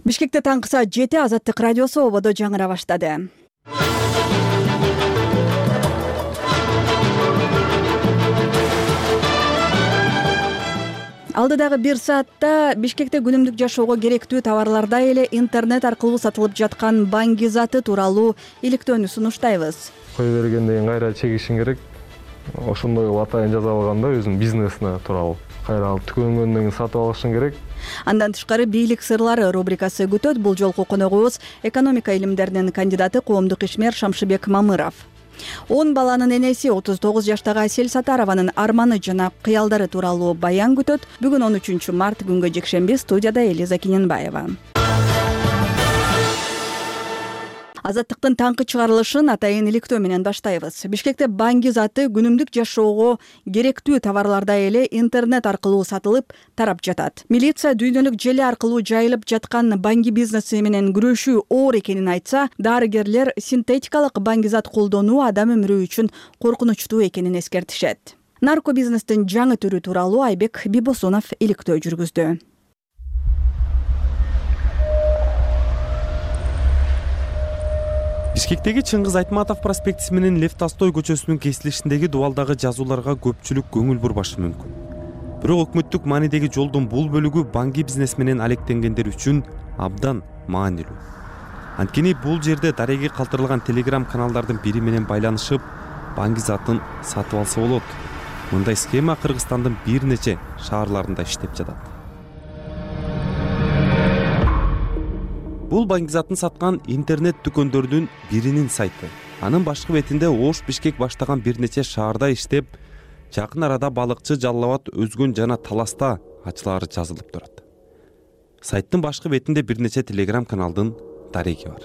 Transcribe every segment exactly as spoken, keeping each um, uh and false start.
Бишкекте таңкы саат жети Азаттык радиосу ободо жаңыра баштады. Алдыдагы бир саатта Бишкекте күнүмдүк жашоого керектүү товарлардай эле интернет аркылуу сатылып жаткан банги заты тууралуу иликтөөнү сунуштайбыз. Кой бергенден кийин кайра чегишиң керек. Ошондой кылып атайын жаза алганда өзүнүн бизнесине тууралуу кайра алып түгөнгөндөн кийин сатып алышың керек. Андан тышкары бийлик сырлары рубрикасы күтөт. Бул жолку коногубуз экономика илимдеринин кандидаты, коомдук ишмер Шамшыбек Мамыров. он баланын энеси отуз тогуз жаштагы Асель Сатарованын арманы жана кыялдары тууралуу баян күтөт. Бүгүн он үчүнчү март күнгө жекшемби, студияда Элиза Киненбаева. Азаттыктын таңкы чыгарылышын атайын иликтөө менен баштайбыз. Бишкекте банги заты күнүмдүк жашоого керектүү товарлардай эле интернет аркылуу сатылып тарап жатат. Милиция дүйнөлүк желе аркылуу жайылып жаткан банги бизнеси менен күрөшүү оор экенин айтса, дарыгерлер синтетикалык банги зат колдонуу адам өмүрү үчүн коркунучтуу экенин эскертишет. Нарко бизнестин жаңы түрү тууралуу Айбек Бибосунов иликтөө жүргүздү. Бишкектеги Чыңгыз Айтматов проспектиси менен Лев Толстой көчөсүнүн кесилишиндеги дубалдагы жазууларга көпчүлүк көңүл бурбашы мүмкүн. Бирок өкмөттүк маанидеги жолдун бул бөлүгү банги бизнес менен алектенгендер үчүн абдан маанилүү. Анткени бул жерде дареги калтырылган телеграм каналдардын бири менен байланышып, банги затын сатып алса болот. Мындай схема Кыргызстандын бир нече шаарларында иштеп жатат. Бул банги затын саткан интернет дүкөндөрдүн биринин сайты. Анын башкы бетинде Ош Бишкек баштаган бир нече шаарда иштеп, жакын арада балыкчы, Жалал Абад, Өзгөн жана Таласта ачылары жазылып турат. Сайттын башкы бетинде бир нече телеграм каналдын дареги бар.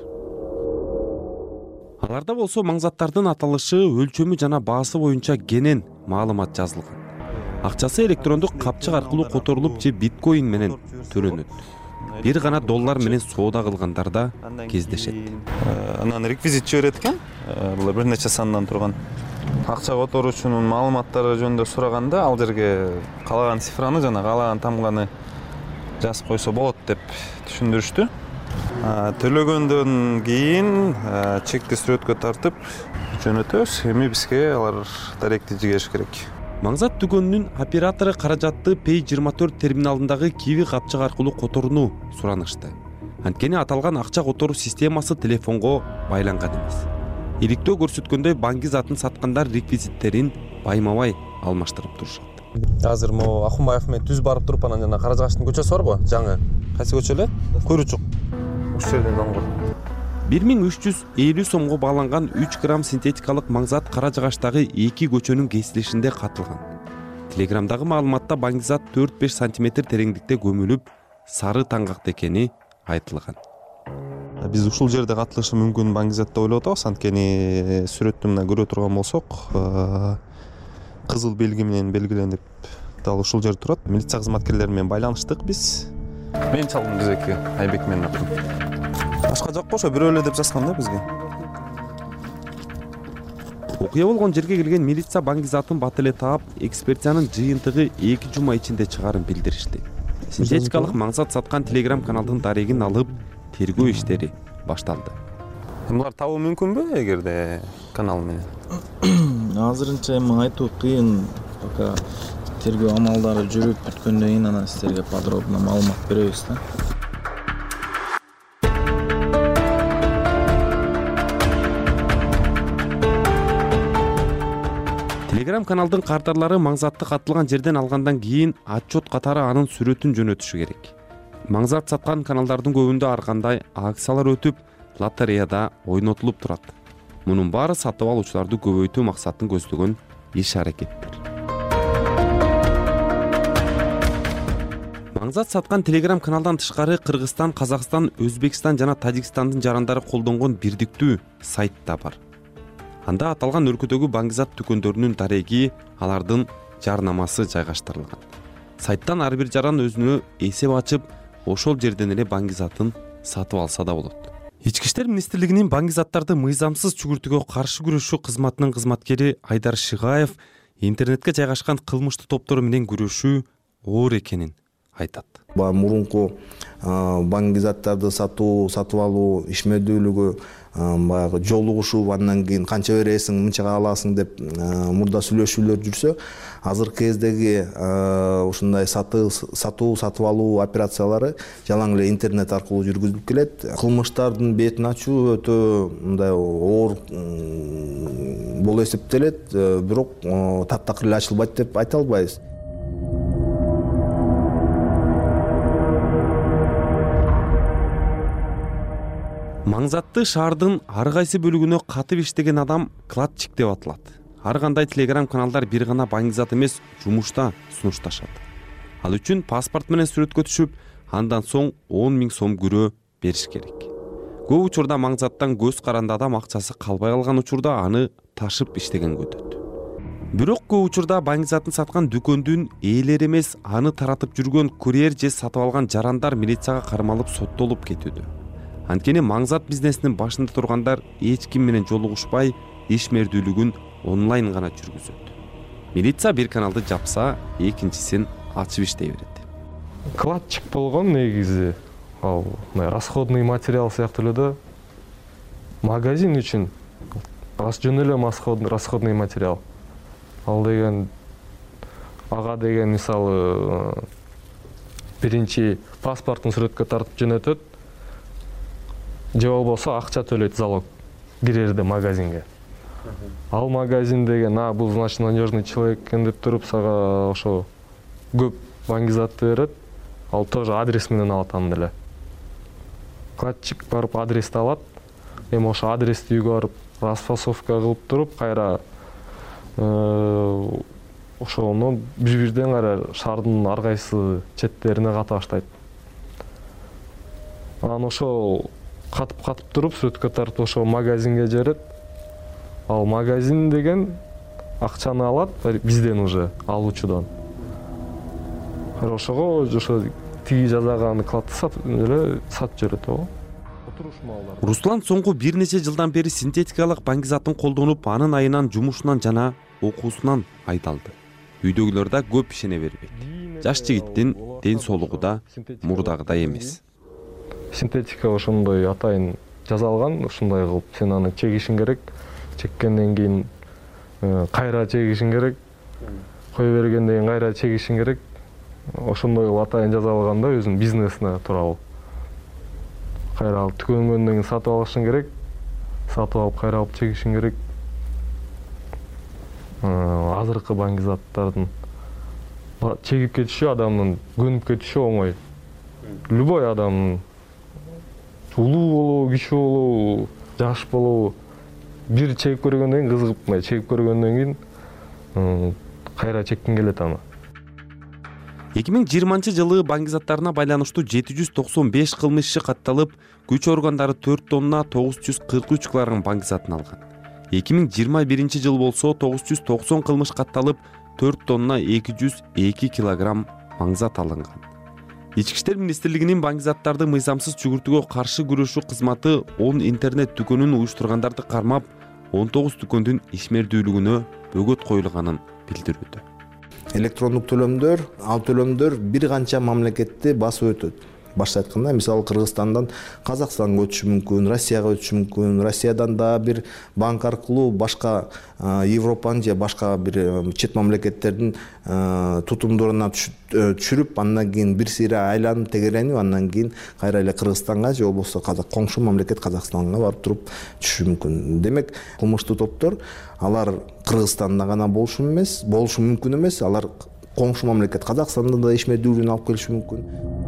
Аларда болсо маңзаттардын аталышы, өлчөмү жана баасы боюнча кенен маалымат жазылган. Акчасы электрондук капчык аркылуу которулуп же биткоин менен төлөнөт. Бир гана доллар менен соода кылгандар да кездешет. Анан реквизит жиберет экен. Бул бир нече сандан турган. Акча которуучунун маалыматтары жөнүндө сураганда ал жерге каалаган цифраны жана каалаган тамганы жазып койсо болот деп түшүндүрүштү. Төлөгөндөн кийин чекти сүрөткө тартып жөнөтөбүз. Эми бизге алар даректи жигериш керек. Маңзат дүкөнүнүн оператору каражатты Пей жыйырма төрт терминалындагы киви капчык аркылуу которууну суранышты. Анткени аталган акча которуу системасы телефонго байланган эмес. Иликтөө көрсөткөндөй банги затын саткандар реквизиттерин байма-бай алмаштырып турушат. Азыр могу Ахунбаев менен түз барып туруп анан жана Каражагаштын көчөсү барбы? Жаңы. Кайсы көчө эле? Куйручук. Ушул жерден оңго. бир миң үч жүз элүү сомго бааланган үч грамм синтетикалык маңзат Каражагачтагы эки көчөнүн кесилишинде катылган. Телеграмдагы маалыматта банги зат төрт беш сантиметр тереңдикте көмүлүп, сары таңгакта экени айтылган. Биз ушул жерде катылышы мүмкүн банги зат деп ойлоп атабыз. Анткени сүрөттү мына көрө турган болсок, кызыл белги менен белгиленип дал ушул жерде турат. Милиция кызматкерлери менен байланыштык биз. Мен чалдым кезекке, Айбек менен аттым. Башка жок ошо бирөө эле деп жазган да бизге. Окуя болгон жерге келген милиция банги затын бат эле таап, экспертизанын жыйынтыгы эки жума ичинде чыгарын билдиришти. Синтетикалык маңзат саткан телеграм каналдын дарегин алып, тергөө иштери башталды. Булар табуу мүмкүнбү эгерде канал менен? Азырынча эми айтуу кыйын. Пока тергөө амалдары жүрүп бүткөндөн кийин анан силерге подробно маалымат беребиз да. Телеграм каналдын кардарлары маңзатты катылган жерден алгандан кийин отчет катары анын сүрөтүн жөнөтүшү керек. Маңзат саткан каналдардын көбүндө ар кандай акциялар өтүп, лотереяда ойнотулуп турат. Мунун баары сатып алуучуларды көбөйтүү максатын көздөгөн иш-аракеттер. Маңзат саткан телеграм каналдан тышкары Кыргызстан, Казакстан, Өзбекстан жана Тажикстандын жарандары колдонгон бирдиктүү сайт да бар. Анда аталган өлкөдөгү банги зат дүкөндөрүнүн дареги, алардын жарнамасы жайгаштырылган. Сайттан ар бир жаран өзүнө эсеп ачып, ошол жерден эле банги затын сатып алса да болот. Ички иштер министрлигинин банги заттарды мыйзамсыз чүгүртүүгө каршы күрөшүү кызматынын кызматкери Айдар Шыгаев интернетке жайгашкан кылмыштуу топтору менен күрөшүү оор экенин айтат. Баягы мурунку банк заттарды сатуу, сатып алуу ишмердүүлүгү баягы жолугушуп, андан кийин канча бересиң, мынчага аласың деп мурда сүйлөшүүлөр жүрсө, азыркы кездеги ушундай сатуу, сатып алуу операциялары жалаң эле интернет аркылуу жүргүзүлүп келет. Кылмыштардын бетин ачуу өтө мындай оор болуп эсептелет, бирок таптакыр эле ачылбайт деп айта албайбыз. Маңзатты шаардын ар кайсы бөлүгүнө катып иштеген адам кладчик деп аталат. Ар кандай телеграм каналдар бир гана баңгизат эмес, жумушта сунушташат. Ал үчүн паспорт менен сүрөткө түшүп, андан соң он миң сом күрөө бериш керек. Көп учурда маңзаттан көз каранды адам акчасы калбай калган учурда аны ташып иштеген өтөт. Бирок көп учурда баңгизатын саткан дүкөндүн ээлери эмес, аны таратып жүргөн курьер же сатып алган жарандар милицияга кармалып соттолуп кетүүдө. Анткени маңзат бизнесинин башында тургандар эч ким менен жолугушпай, ишмердүүлүгүн онлайн гана жүргүзөт. Милиция бир каналды жапса, экинчисин ачып иштей берет. Кладчик болгон негизи ал расходный материал сыяктуу эле да. Магазин үчүн жөн эле расходный материал. Ал деген ага деген мисалы биринчи паспортун сүрөткө тартып жөнөтөт. Же болбосо акча төлөйт залог кирерде магазинге. Ал магазин деген, а бул значит надежный человек экен деп туруп сага ошо көп баңгизатты берет. Ал тоже адрес менен алат аны деле. Кладчик барып адрести алат. Эми ошо адрести үйгө барып расфасовка кылып туруп, кайра ошону бир-бирден кайра шаардын ар кайсы четтерине ката баштайт. Анан ошо катып-катып туруп сүрөткө тартып ошо магазинге жиберет. Ал магазин деген акчаны алат бизден уже алуучудан. Ошого ошо тиги жазаганы кладсап эле сатып жиберет го. Руслан соңку бир нече жылдан бери синтетикалык баңгизатын колдонуп, анын айынан жумушунан жана окуусунан айдалды. Үйдөгүлөр да көп ишене бербейт. Жаш жигиттин ден соолугу да мурдагыдай эмес. Синтетика ошондой атайын жазалган, ушундай кылып сен аны чегишиң керек. Чеккенден кийин кайра чегишиң керек. Кое бергенден кийин кайра чегишиң керек. Ошондой кылып атайын жазалган да өзүнүн бизнесине тууралуу. Кайра алып түгөнгөндөн кийин сатып алышың керек. Сатып алып кайра алып чегишиң керек. Азыркы баңгизаттардын чегип кетиши адамдын көнүп кетиши оңой. Любой адам улуу болобу, кичүү болобу, жаш болобу, бир чегип көргөндөн кийин кызыгып, чегип көргөндөн кийин кайра чеккиң келет аны. эки миң жыйырманчы жылы баңгизаттарына байланыштуу жети жүз токсон беш кылмыш иши катталып, күч органдары төрт тонна тогуз жүз кырк үч килограмм баңгизатын алган. эки миң жыйырма биринчи жыл болсо тогуз жүз токсон кылмыш катталып, төрт тонна эки жүз эки килограмм маңзат алынган. Ички иштер министрлигинин баңгизаттарды мыйзамсыз жүгүртүүгө каршы күрөшүү кызматы он интернет дүкөнүн уюштургандарды кармап, он тогуз дүкөндүн ишмердүүлүгүнө бөгөт коюлганын билдирүүдө. Электрондук төлөмдөр, ал төлөмдөр бир канча мамлекетти басып өтөт. Башта айтканда, мисалы Кыргызстандан Казакстанга өтүшү мүмкүн, Россияга өтүшү мүмкүн, Россиядан да бир банк аркылуу башка Европанын же башка бир чет мамлекеттердин тутумдоруна түшүрүп, андан кийин бир сыйра айланып тегеренип, андан кийин кайра эле Кыргызстанга же болбосо коңшу мамлекет Казакстанга барып туруп түшүшү мүмкүн. Демек, кылмыштуу топтор алар Кыргызстанда гана болушу эмес, болушу мүмкүн эмес, алар коңшу мамлекет Казакстанда да ишмердүүлүгүн алып келиши мүмкүн.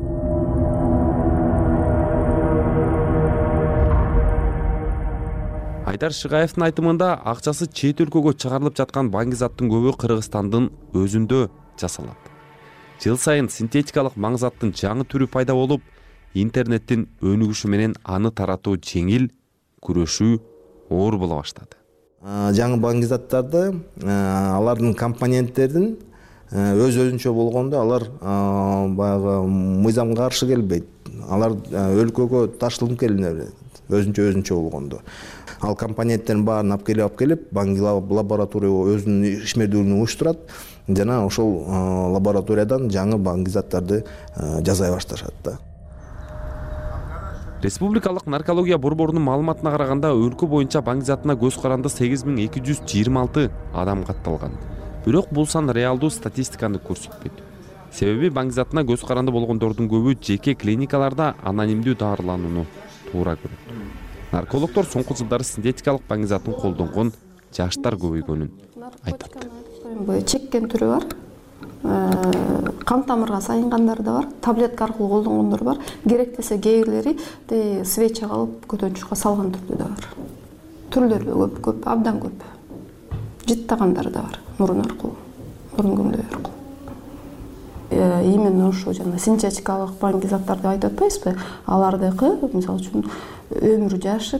Айдар Шыгаевдин айтымында акчасы чет өлкөгө чыгарылып жаткан баңгизаттын көбү Кыргызстандын өзүндө жасалат. Жыл сайын синтетикалык маңзаттын жаңы түрү пайда болуп, интернеттин өнүгүшү менен аны таратуу жеңил, күрөшүү оор боло баштады. Жаңы баңгизаттарды алардын компоненттердин өз өзүнчө болгондо алар баягы мыйзамга каршы келбейт. Алар өлкөгө ташылып келине берет. өзүнчө өзүнчө болгондо. Ал компоненттердин баарын алып келип алып келип Банги лаборатория өзүнүн ишмердүүлүгүн уюштурат жана ошол лабораториядан жаңы банги заттарды жасай башташат да. Республикалык наркология борборунун маалыматына караганда өлкө боюнча банги затына көз каранды сегиз миң эки жүз жыйырма алты адам катталган. Бирок бул сан реалдуу статистиканы көрсөтпөйт. Себеби банги затына көз каранды болгондордун көбү жеке клиникаларда анонимдүү дарыланууну туура көрөт. Наркологдор соңку жылдары синтетикалык банги затын колдонгон жаштар көбөйгөнүн айтат. Чеккен түрү бар. Кан тамырга сайынгандар да бар, таблетка аркылуу колдонгондор бар. Керек десе кээ бирлери свеча кылып көтөнчүккө салган түрдүү да бар. Түрлөрү көп, көп, абдан көп. Жыттагандар да бар, мурун аркылуу, мурун көмдөй аркылуу. Именно ошо жана синтетикалык банги заттарды айтып атпайсызбы? Алардыкы, мисалы үчүн, өмүр жашып,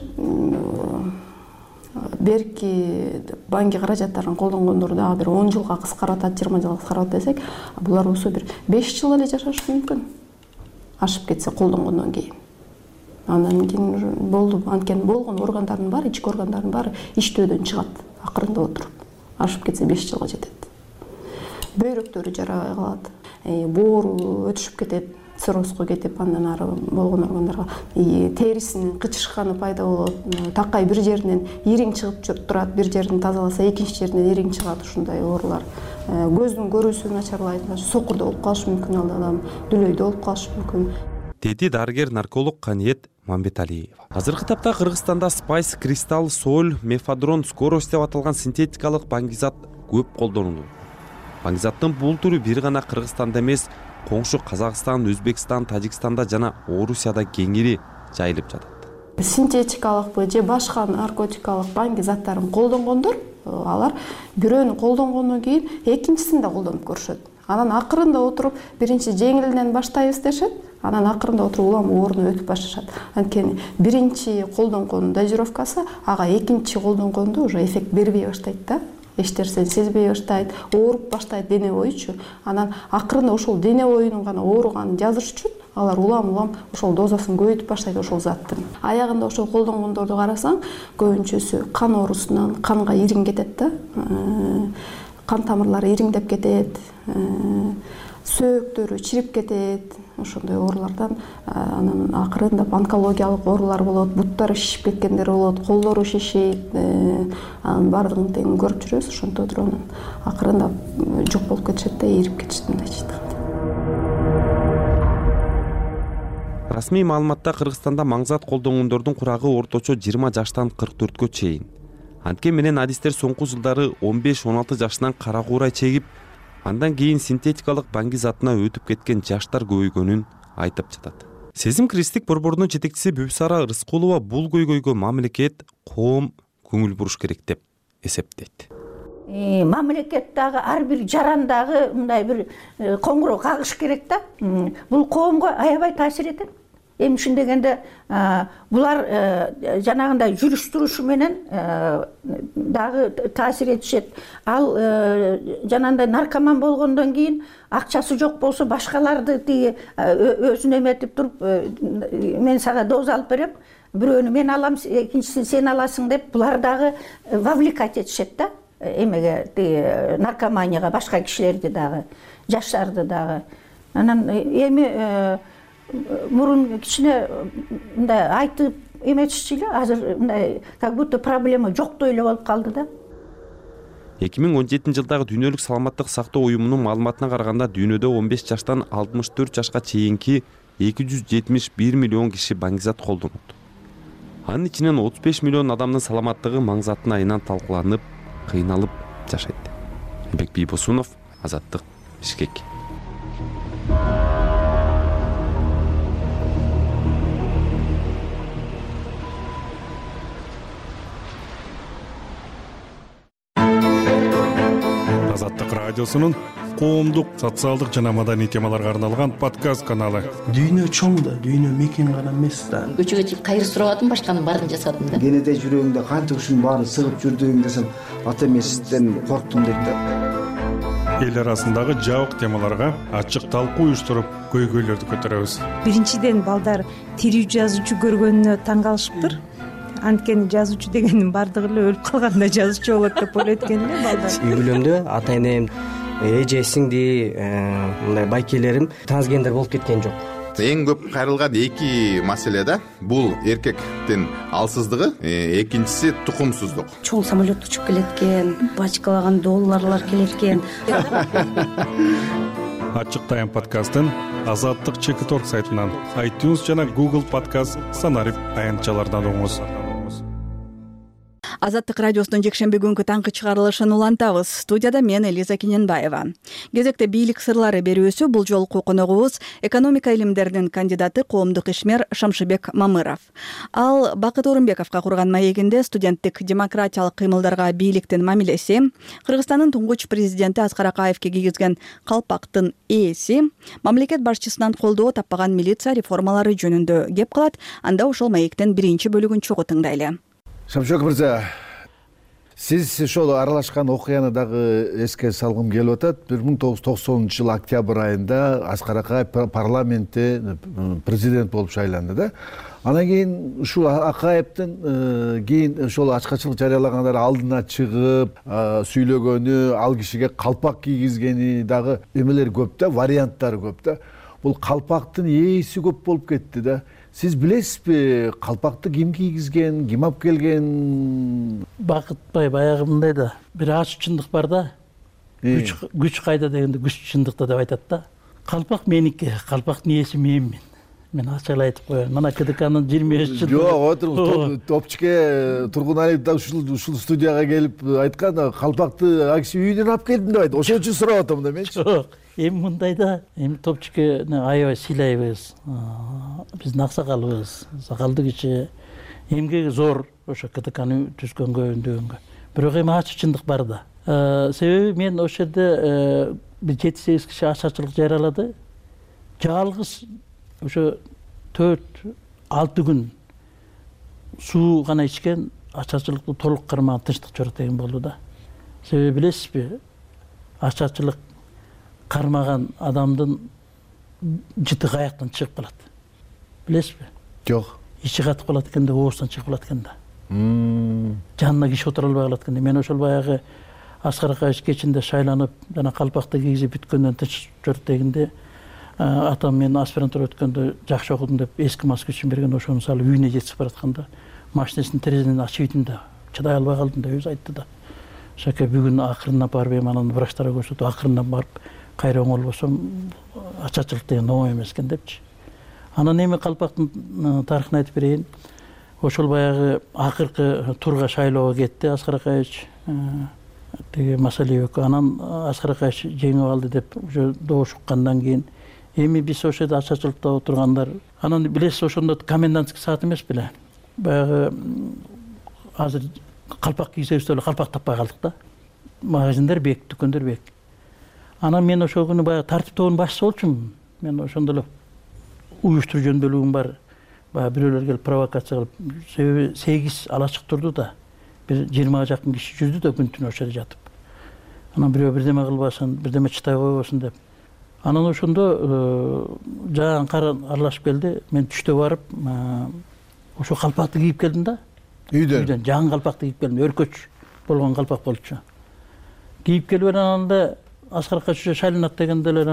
берки банги каражаттарын колдонгондор дагы бир он жылга кыскаратат, жыйырма жылга кыскаратат десек, булар болсо бир беш жыл эле жашашы мүмкүн. Ашып кетсе колдонгондон кийин. Андан кийин болду, анткени болгон органдардын баары, ички органдардын баары иштөөдөн чыгат, акырында отуруп. Ашып кетсе беш жылга жетет. Бөйрөктөрү жарабай калат, боору өтүшүп кетет, циррозго кетип, андан ары болгон органдарга терисинин кычышканы пайда болот. Такай бир жеринен ириң чыгып турат, бир жерин тазаласа экинчи жеринен ириң чыгат, ушундай оорулар. Көздүн көрүүсү начарлайт, сокурда болуп калышы мүмкүн, ал адам дүлөйдө болуп калышы мүмкүн. Деди дарыгер нарколог Каниет Мамбеталиева. Азыркы тапта Кыргызстанда спайс, кристалл, соль, мефадрон, скорость деп аталган синтетикалык банги зат көп колдонулат. Банги заттын бул түрү бир гана Кыргызстанда эмес, коңшу Казакстан, Өзбекстан, Тажикстанда жана Орусияда кеңири жайылып жатат. Синтетикалык же башка наркотикалык банги заттарын колдонгондор, алар бирөөнү колдонгондон кийин экинчисин да колдонуп көрүшөт. Анан акырында отуруп биринчи жеңилинен баштайбыз дешет, анан акырында отуруп улам ооруну өтүп башташат. Анткени биринчи колдонгондун дозировкасы ага экинчи колдонгондо уже эффект бербей баштайт да. Эч нерсени сезбей баштайт, ооруп баштайт дене боючу. Анан акырында ошол дене боюнун гана ооруганын жазыш үчүн алар улам-улам ошол дозасын көбөйтүп баштайт ошол заттын. Аягында ошол колдонгондорду карасаң, көбүнчөсү кан оорусунан канга ириң кетет да. Кан тамырлары ириңдеп кетет, сөөктөрү чирип кетет. Ошондой оорулардан анан акырындап онкологиялык оорулар болот, буттары шишип кеткендер болот, колдору шишейт. Анын баардыгын тең көрүп жүрөбүз, ошондо туруп анан акырындап жок болуп кетишет да, эрип кетишет мындайча айтканда. Расмий маалыматта Кыргызстанда маңзат колдонгондордун курагы орточо жыйырма жаштан кырк төрткө чейин. Анткен менен адистер соңку жылдары он беш он алты жашынан кара куурай чегип, андан кийин синтетикалык банги затына өтүп кеткен жаштар көбөйгөнүн айтып жатат. Сезим Кристик борборунун жетекчиси Бүбүсара Рыскулова бул көйгөйгө мамлекет, коом көңүл буруш керек деп эсептейт. Мамлекет дагы ар бир жарандагы мындай бир коңгуроо кагыш керек да. Бул коомго аябай таасир этет. Эми ушун дегенде булар жанагындай жүрүш турушу менен дагы таасир этишет. Ал жанагындай наркоман болгондон кийин акчасы жок болсо башкаларды тиги өзүнө эметип туруп, мен сага доза алып берем, бирөөнү мен алам, экинчисин сен аласың деп булар дагы вовлекать этишет да. Эмеге тиги наркоманияга башка кишилерди дагы, жаштарды дагы. Анан эми мурун кичине мындай айтып эметишчи эле, азыр мындай как будто проблема жоктой эле болуп калды да. эки миң он жетинчи жылдагы Дүйнөлүк саламаттык сактоо уюмунун маалыматына караганда дүйнөдө он беш жаштан алтымыш төрт жашка чейинки эки жүз жетимиш бир миллион киши банги зат колдонот. Анын ичинен отуз беш миллион адамдын саламаттыгы маңзаттын айынан талкууланып, кыйналып жашайт. Бек Бийбосунов, Азаттык, Бишкек. Азаттык радиосунун коомдук, социалдык жана маданий темаларга арналган подкаст каналы. Дүйнө чоң да, дүйнө мекен гана эмес да. Көчөгө чыгып кайыр сурабадым, башканын баарын жасадым да. Кенеде жүрөгүңдө канча ушунун баарын сыгып жүрдүң десем, ата эмесизден корктум дейт да. эл арасындагы жабык темаларга ачык талкуу уюштуруп көйгөйлөрдү көтөрөбүз. Биринчиден балдар тирүү жазуучу көргөнүнө таң калышыптыр. Анткени жазуучу дегендин баардыгы эле өлүп калганда жазуучу болот деп ойлойт экен эле балдар. Үй бүлөмдө ата энем, эже, сиңди, мындай байкелерим трансгендер болуп кеткен жок. Эң көп кайрылган эки маселе да, бул эркектин алсыздыгы, экинчиси тукумсуздук. Чоң самолет учуп келет экен, бачкалаган долларлар келет экен. Ачык Тайм подкастын Азаттык чек точка орг сайтынан, iTunes жана Google подкаст санарип аянтчалардан угуңуз. Азаттык радиосунун жекшемби күнкү таңкы чыгарылышын улантабыз. Студияда мен Элиза Кененбаева. Кезекте бийлик сырлары берүүсү бул жолку коногубуз экономика илимдеринин кандидаты, коомдук ишмер Шамшыбек Мамыров. Ал Бакыт Орунбековго курган маегинде студенттик демократиялык кыймылдарга бийликтин мамилеси, Кыргызстандын туңгуч президенти Аскар Акаевге кийгизген калпактын ээси, мамлекет башчысынан колдоо таппаган милиция реформалары жөнүндө кеп кылат. Анда ошол маектин биринчи бөлүгүн чогуу тыңдайлы. Шамшыбек мырза, сиз ошол аралашкан окуяны дагы эске салгым келип атат. бир миң тогуз жүз токсонунчу жыл октябрь айында Аскар Акаев парламентте президент болуп шайланды да. Анан кийин ушул Акаевдин кийин ошол ачкачылык жарыялагандар алдына чыгып сүйлөгөнү, ал кишиге калпак кийгизгени дагы эмелер көп да, варианттары көп да. Бул калпактын ээси көп болуп кетти да. Сиз билесизби, калпакты ким кийгизген, ким алып келген? Бакытбай баягы мындай да, бир ачык чындык бар да. Күч күч кайда дегенде күч чындыкта деп айтат да. Калпак меники, калпактын ээси менмин. Мен ачык айтып коеюн. Мына КДКнын жыйырма беш жылдыгы. Жок, отуруңуз. Топчке Тургуналиев да ушул ушул студияга келип айткан, калпакты акси үйүнөн алып келдим деп айтты. Ошон үчүн сурап атам да менчи. Жок. Эми мындай да, эми Топчке аябай сыйлайбыз. Биздин аксакалыбыз, сакалдуу киши, эмгеги зор ошо КДКны түзгөнгө, өндөгөнгө. Бирок эми ачык чындык бар да. Себеби мен ошол жерде бир жети сегиз киши ачарчылык жарыялады. Жалгыз ошо төрт алты күн суу гана ичкен, ачарчылыкты толук кармаган тынчтык жок деген болду да. Себеби билесизби, ачарчылык кармаган адамдын жыты каяктан чыгып калат. Билесизби? Жок. Ичи катып калат экен да, оозунан чыгып калат экен да. Жанына киши отура албай калат экен. Мен ошол баягы Аскар Акаевич кечинде шайланып, жана калпакты кийгизип бүткөндөн тынч жок дегенде, атам мен аспирантура өткөндө жакшы окудум деп эски москвичин берген, ошону салып үйүнө жетип баратканда машинесинин терезеден ачып ийдим да, чыдай албай калдым да, өзү айтты да. Шаке бүгүн акырындап барып, эми анан врачтарга көрсөтүп, акырындап барып кайра оңолбосом, ачарчылык деген оңой эмес экен депчи. Анан эми калпактын тарыхын айтып берейин. Ошол баягы акыркы турга шайлоого кетти Аскар Акаевич. Теги Масалиевке. Анан Аскар Акаевич жеңип алды деп уже добуш уккандан кийин эми биз ошол жерде ачарчылыкта отургандар. Анан билесиз, ошондо комендантский саат эмес беле. Баягы азыр калпак кийсебиз деле калпак таппай калдык да. Магазиндер бек, дүкөндөр бек. Анан мен ошол күнү баягы тартип тобунун башчысы болчумун. Мен ошондо эле уюштуруу жөндөөлүгүм бар. Баягы бирөөлөр келип провокация кылып, себеби сегиз алачык турду да. Бир жыйырмага жакын киши жүрдү да күн түнү ошол жерде жатып. Анан бирөө бирдеме кылбасын, бирдеме чытай койбосун деп. Анан ошондо жаган кар аралашып келди. Мен түштө барып, ошо калпакты кийип келдим да. Үйдөн. Үйдөн жаңы калпакты кийип келдим. Өркөч болгон калпак болчу. Кийип келип анан Аскар Акаевич шайланат дегенде эле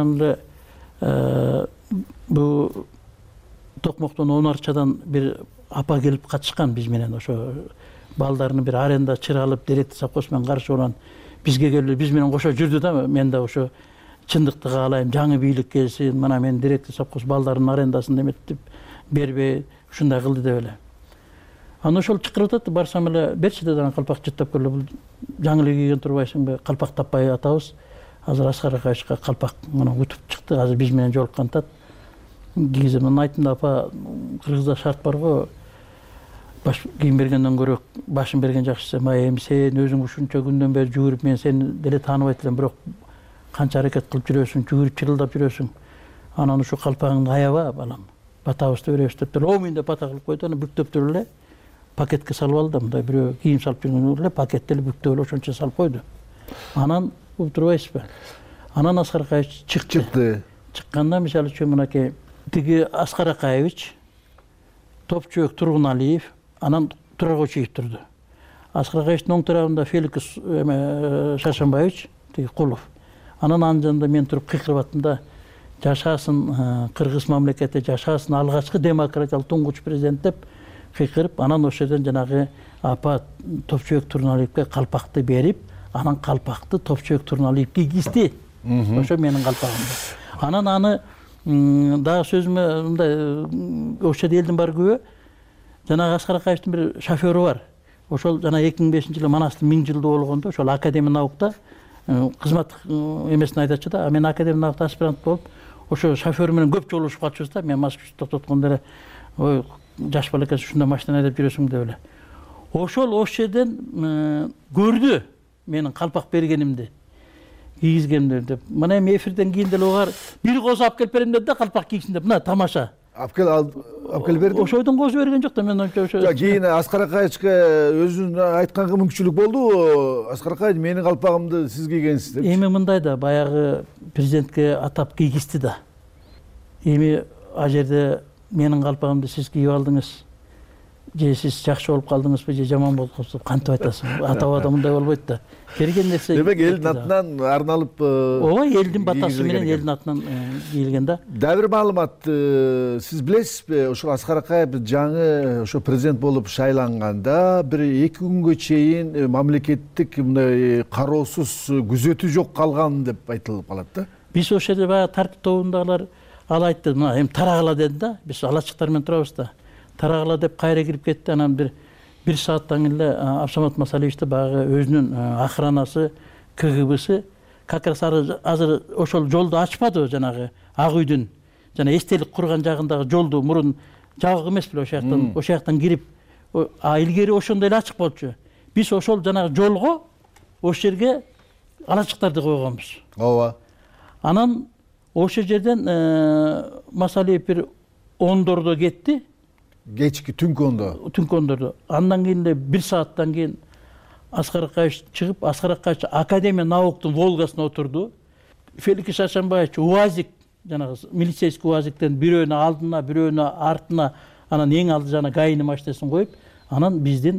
анан бул Токмоктон он арчадан бир апа келип катышкан биз менен, ошо балдарыны бир аренда чыр алып, директор совхоз менен каршы уран бизге келип, биз менен кошо жүрдү да. Мен да ошо чындыкты каалайм, жаңы бийлик келсин, мына мен директор совхоз балдарынын арендасын эметип бербей, ушундай кылды деп эле. Анан ошол чакырып атат, барсам эле берчи деди, анан калпак жыттап келе, бул жаңы эле кийген турбайсыңбы, калпак таппай атабыз. Азыр Аскар Акаевичке калпак мына утуп чыкты, азыр биз менен жолуккан атат. Кийгизем, мен айттым да, апа, Кыргызда шарт бар го, баш кийим бергенден көрө башын берген жакшы. Эми сен өзүң ушунча күндөн бери жүгүрүп, мен сени деле тааныбайт элем, бирок канча аракет кылып жүрөсүң, жүгүрүп чырылдап жүрөсүң. Анан ушу калпагыңды аяба, балам. Батабызды беребиз деп эле, омуйнда бата кылып койду, аны бүктөп эле пакетке салып алды. Мындай бирөө кийим салып жүргөн эле пакетте эле бүктөп эле ошончо салып койду. Анан уктурбайсызбы? Анан Аскар Акаевич чыкты. Чыкты. Чыкканда мисалы үчүн мынакей тиги Аскар Акаевич, Топчубек Тургуналиев, анан Турар Кочиев турду. Аскар Акаевичтин оң тарабында Феликс Шаршамбаевич, тиги Кулов. Анан анын жанында мен туруп кыйкырып аттым да, жашасын Кыргыз мамлекети, жашасын алгачкы демократиялык туңгуч президент деп кыйкырып, анан ошол жерден жанагы апа Топчубек Тургуналиевке калпакты берип, анан калпакты Топчубек Тургуналиев кийгизди. Ошо менин калпагымды. Анан аны дагы сөзүмө мындай ошо элдин баары күбө. Жанагы Аскар Акаевичтин бир шофёру бар. Ошол жана эки миң бешинчи жылы Манастын миң жылдыгы болгондо ошол Академия наукта кызмат эмесин айтачу да. Мен Академия наукта аспирант болуп, ошо шофёр менен көп жолугушуп калчубуз да. Мен Москвичти токтоткондо эле, ой, жаш бала экенсиң, ушундай машина айдап жүрөсүң деп эле. Ошол ошол жерден көрдү менин калпак бергенимди, кийгизгенимди деп. Мына эми эфирден кийин деле угар бир кооз алып келип берем деди да, калпак кийгизсин деп. Мына тамаша. Алып кел алып кел берди. Ошойдон кооз берген жок да, мен ошо ошо. Кийин Аскар Акаевичке өзүнүн айтканга мүмкүнчүлүк болду. Аскар Акаевич менин калпагымды сиз кийгенсиз деп. Эми мындай да, баягы президентке атап кийгизди да. Эми ал жерде менин калпагымды сиз кийип алдыңыз. Же сиз жакшы болуп калдыңызбы, же жаман болуп калдыңызбы, кантип айтасың? Атабада мындай болбойт да. Берген нерсе. Демек элдин атынан арналып. Ооба, элдин батасы менен элдин атынан кийилген да. Дагы бир маалымат, сиз билесизби, ошол Аскар Акаев жаңы ошо президент болуп шайланганда бир эки күнгө чейин мамлекеттик мындай кароосуз күзөтүү жок калган деп айтылып калат да. Биз ошол жерде баягы тартип тобундагылар ал айтты, мына эми тарагыла деди да. Биз алачыктар менен турабыз да. Тарагыла деп кайра кирип кетти. Анан бир бир сааттан кийин эле Абсамат Масалиевичти баягы өзүнүн охранасы, КГБсы как раз азыр ошол жолду ачпады, жанагы Ак үйдүн жана эстелик курган жагындагы жолду мурун жабык эмес беле, ошол жактан ошол жактан кирип, а илгери ошондой эле ачык болчу. Биз ошол жанагы жолго ошол жерге алачыктарды койгонбуз. Ооба. Анан ошол жерден Масалиев бир ондордо кетти. Кечки түнкү ондо. Түнкү ондордо. Андан кийин эле бир сааттан кийин Аскар Акаевич чыгып, Аскар Акаевич Академия науктун Волгасына отурду. Феликс Шаршамбаевич УАЗик, жанагы милицейский УАЗиктен бирөөнү алдына, бирөөнү артына, анан эң алды жана ГАИнин машинасын коюп, анан биздин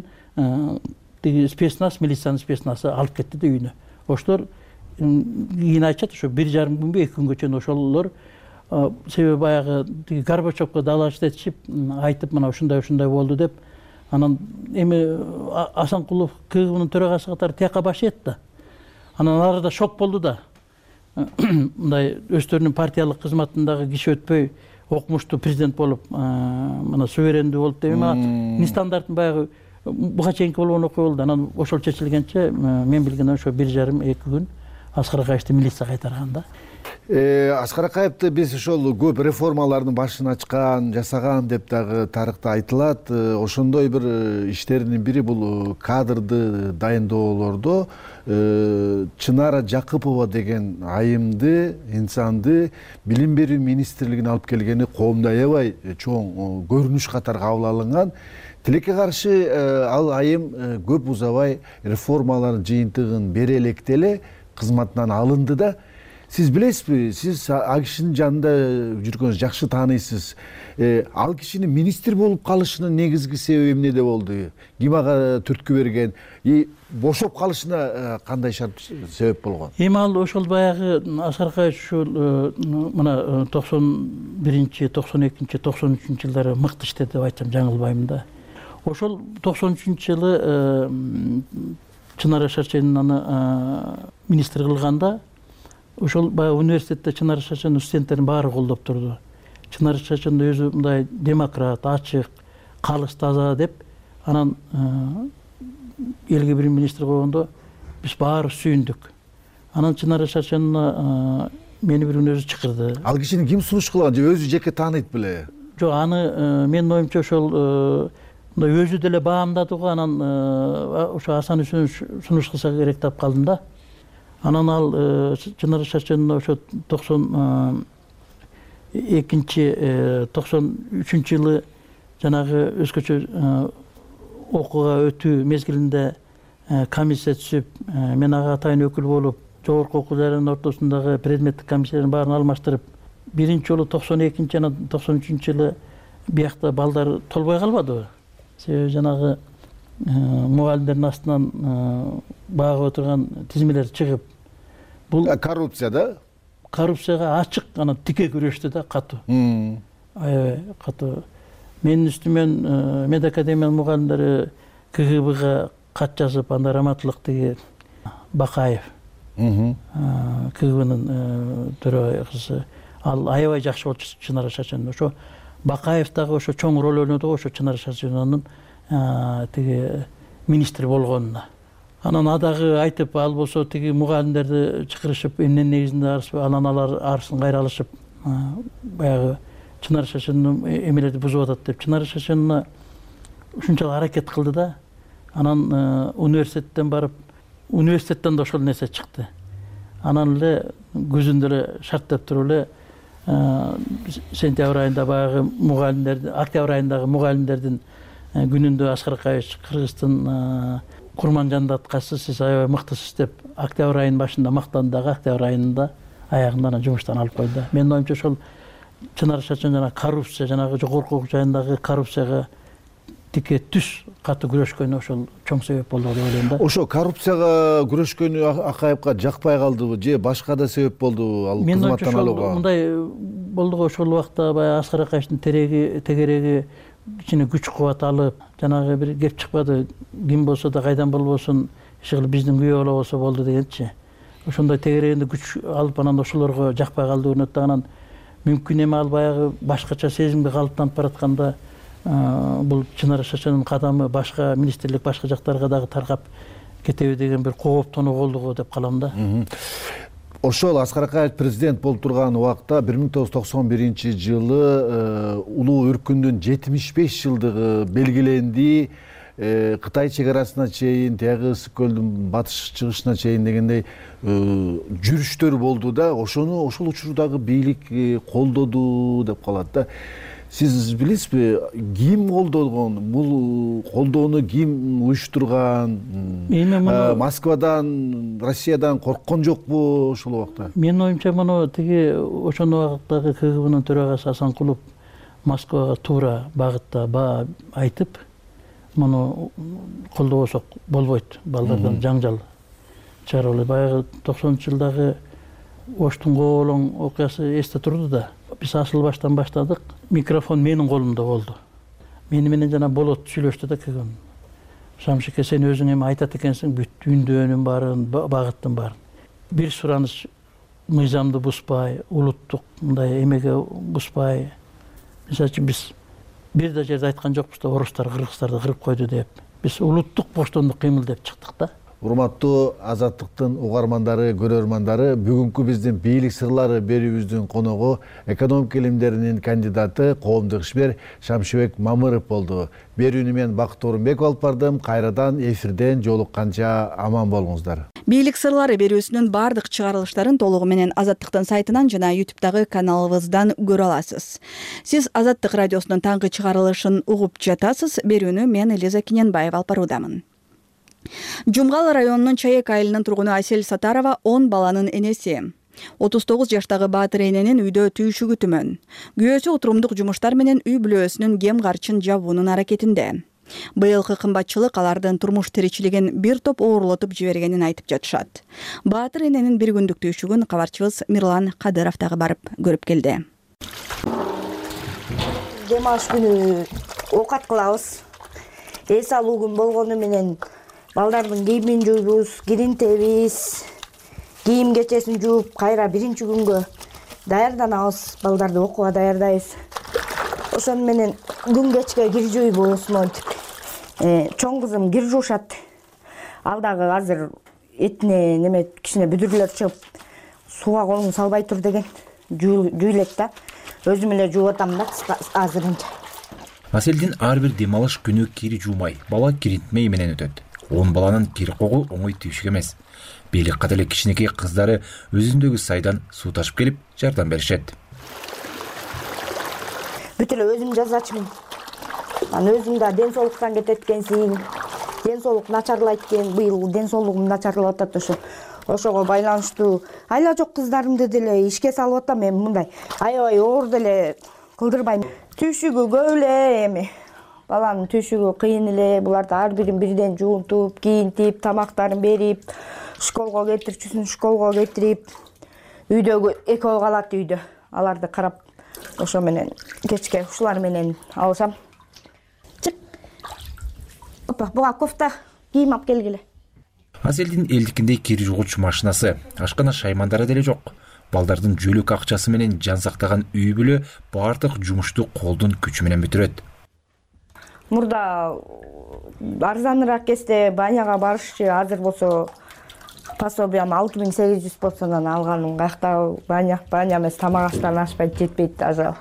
тиги спецназ, милициянын спецназы алып кетти да үйүнө. Ошолор кийин айтышат, ошо бир жарым күнбү, эки күнгө чейин ошолор себеби баягы тиги Горбачевко далаштетишип айтып, мына ушундай ушундай болду деп. Анан эми Асанкулов КГБнын төрагасы катары тияка баш ийет да. Анан алар да шок болду да. Мындай өздөрүнүн партиялык кызматындагы киши өтпөй окумуштуу президент болуп, мына суверендүү болуп деп, эми нестандарттын баягы буга чейинки болгон окуя болду. Анан ошол чечилгенче мен билгенден ошо бир жарым эки күн Аскар Акаевичти милиция кайтарган да. Аскар Акаевди биз ошол көп реформалардын башын ачкан, жасаган деп дагы тарыхта айтылат. Ошондой бир иштеринин бири бул кадрды дайындоолордо Чынара Жакыпова деген айымды, инсанды билим берүү министрлигине алып келгени коомдо аябай чоң көрүнүш катары кабыл алынган. Тилекке каршы ал айым көп узабай реформалардын жыйынтыгын бере электе эле кызматынан алынды да. Сиз билесизби, сиз ал кишинин жанында жүргөнүз жакшы тааныйсыз. Ал кишинин министр болуп калышынын негизги себеби эмнеде болду? Ким ага түрткү берген? Бошоп калышына кандай шарт себеп болгон? Эми ал ошол баягы Аскар Акаевич ушул мына токсон биринчи, токсон экинчи, токсон үчүнчү жылдары мыкты иштеди деп айтсам жаңылбайм да. Ошол токсон үчүнчү жылы Чынара Шаршенин аны министр кылганда, ошол баягы университетте Чынара Шаршенин студенттерин баары колдоп турду. Чынара Шаршен өзү мындай демократ, ачык, калыс, таза деп, анан элге бир министр койгондо биз баары сүйүндүк. Анан Чынара Шаршен мени бир күнү өзү чакырды. Ал кишини ким сунуш кылган же өзү жеке тааныйт беле? Жок, аны менин оюмча ошол мындай өзү деле баамдады го. Анан ошо Асан үчүн сунуш кылса керек деп калдым да. Анан ал Чынара Шаршенин ошо токсон экинчи, токсон үчүнчү жылы жанагы өзгөчө окууга өтүү мезгилинде комиссия түзүп, мен ага атайын өкүл болуп жогорку окуу жайынын ортосундагы предметтик комиссиялардын баарын алмаштырып, биринчи жолу токсон экинчи жана токсон үчүнчү жылы биякта балдар толбой калбадыбы? Себеби жанагы мугалимдердин астынан багып отурган тизмелер чыгып, бул коррупция да? Коррупцияга ачык анан тике күрөштү да, катуу. Аябай катуу. Менин үстүмөн медакадемиянын мугалимдери КГБга кат жазып, анда раматтуулук тиги Бакаев, КГБнын төрагай кызы, ал аябай жакшы болчу Чынара Шаченова. Ошо Бакаев дагы ошо чоң роль ойноду ошо Чынара Шаченованын тиги министр болгонуна. Анан адагы айтып, ал болсо тиги мугалимдерди чакырышып, эмненин негизинде арышып, анан алар арысын кайра алышып, баягы Чынара Шаченова эмелерди бузуп атат деп, Чынара Шаченова ушунчалык аракет кылды да, анан университеттен барып, университеттен да ошол нерсе чыкты. Анан эле көзүндө эле шарттап туруп эле сентябрь айында баягы мугалимдерди, октябрь айындагы мугалимдердин күнүндө Аскар Акаевич Кыргыздын Курманжандаткасы сиз аябай мыктысыз деп октябрь айынын башында мактанды, дагы октябрь айында аягында анан жумуштан алып койду. Менин оюмча ошол Чынара Шаченова жана коррупция, жанагы жогорку окуу жайындагы коррупцияга тике түз катуу күрөшкөнү ошол чоң себеп болду деп ойлойм да. Ошо коррупцияга күрөшкөнү Акаевка жакпай калдыбы же башка да себеп болдубу ал кызматтан алууга? Мындай болду го, ошол убакта баягы Аскар Акаевичтин тереги, тегереги ичине күч кубат алып, жанагы бир кеп чыкпады, ким болсо да кайдан болбосун, иши кылып биздин күйөө бала болсо болду дегенчи. Ошондой тегерегинде күч алып, анан ошолорго жакпай калды көрүнөт да, анан мүмкүн эми ал баягы башкача сезимге калыптанып баратканда бул Чынара Шаченованын кадамы башка министрлик, башка жактарга дагы таркап кетеби деген бир кооптонуу болду го деп калам да. Ошол Аскар Акаевич президент болуп турган убакта бир миң тогуз жүз токсон биринчи жылы улуу өркүндүн жетимиш беш жылдыгы белгиленди. Кытай чек арасына чейин, тияғы Ысык көлдүн батыш чыгышына чейин дегендей жүрүштөр болду да, ошону ошол учурдагы бийлик колдоду деп калат да. Сиз билесизби, ким колдогон, бул колдоону ким уюштурган? Москвадан, Россиядан корккон жокпу ошол убакта? Менин оюмча, муну тиги ошол убактагы КГБнын төрагасы Асанкулов Москвага туура багытта айтып, муну колдобосок болбойт, балдардан жаңжал чыгарып. Баягы токсонунчу жылдагы Оштун Коолоң окуясы эсте турду да. Биз асыл баштан баштадык. Микрофон менин колумда болду. Мени менен жана болот сүйлөштү да КГБ. Шамшике, сен өзүң эми айтат экенсиң, бүт үндөөнүн баарын, багыттын баарын. Бир сураныч мыйзамды бузбай, улуттук мындай эмеге бузбай. Мисалы үчүн биз бир да жерде айткан жокпуз да, орустар кыргыздарды кырып койду деп. Биз улуттук боштондук кыймыл деп чыктык да. Урматтуу Азаттыктын угармандары, көрөрмандары, бүгүнкү биздин бийлик сырлары берүүбүздүн коногу экономика илимдеринин кандидаты, коомдук ишмер Шамшыбек Мамыров болду. Берүүнү мен Бакыт Орунбеков алып бардым. Кайрадан эфирден жолукканча аман болуңуздар. Бийлик сырлары берүүсүнүн бардык чыгарылыштарын толугу менен Азаттыктын сайтынан жана ютубтагы каналыбыздан көрө аласыз. Сиз Азаттык радиосунун таңкы чыгарылышын угуп жатасыз. Берүүнү мен Элиза Киненбаева алып баруудамын. Жумгал районунун Чаек айылынын тургуну Асель Сатарова он баланын энеси. отуз тогуз жаштагы Баатыр эненин үйдө түйшүгү түмөн. Күйөөсү отурумдук жумуштар менен үй бүлөсүнүн кем карчын жабуунун аракетинде. Быйылкы кымбатчылык алардын турмуш тиричилигин бир топ оорлотуп жибергенин айтып жатышат. Баатыр эненин бир күндүк түйшүгүн кабарчыбыз Мирлан Кадыров дагы барып көрүп келди. Дем алыш күнү оокат кылабыз. Эс алуу күн болгону менен балдардын кийимин жуйбуз, киринтебиз, кийим кечесин жууп, кайра биринчи күнгө даярданабыз, балдарды окууга даярдайбыз. Ошону менен күн кечке кир жуйбуз, монтип. Чоң кызым кир жуушат. Ал дагы азыр этине неме кичине бүдүрлөр чыгып, сууга колуң салбай тур деген жуйлет да. Өзүм эле жууп атам да азырынча. Аселдин ар бир дем алыш күнү кир жуумай, бала киринтмей менен өтөт. он баланын кир когу оңой түйшүк эмес. Бийлик ката эле кичинекей кыздары өзүндөгү сайдан суу ташып келип жардам беришет. Бүт эле өзүм жазачымын. Анан өзүм да ден соолуктан кетет экенсиң. Ден соолук начарлайт экен, быйыл ден соолугум начарлап атат ошо. ошого байланыштуу айла жок кыздарымды деле ишке салып атам. Эми мындай аябай оор деле кылдырбайм. Түшүгү көп эле, эми баланын түшүгү кыйын эле. Буларды ар бирин бирден жуунтуп, кийинтип, тамактарын берип, школго кетирчүсүн школго кетирип, үйдөгү экөө калат үйдө. Аларды карап, ошо менен кечке ушулар менен алышам. Чык. Опа, буга кофта кийим алып келгиле. Аселдин элдикиндей кир жугуч машинасы, ашкана шаймандары деле жок. Балдардын жөлөк акчасы менен жан сактаган үй бүлө баардык жумушту колдун күчү менен бүтүрөт. Мурда арзаныраак кезде баняга барышчы, азыр болсо пособиям алты миң сегиз жүз болсонан алганым. Каякта баня, баня эмес, тамак аштан ашпайт, жетпейт даже.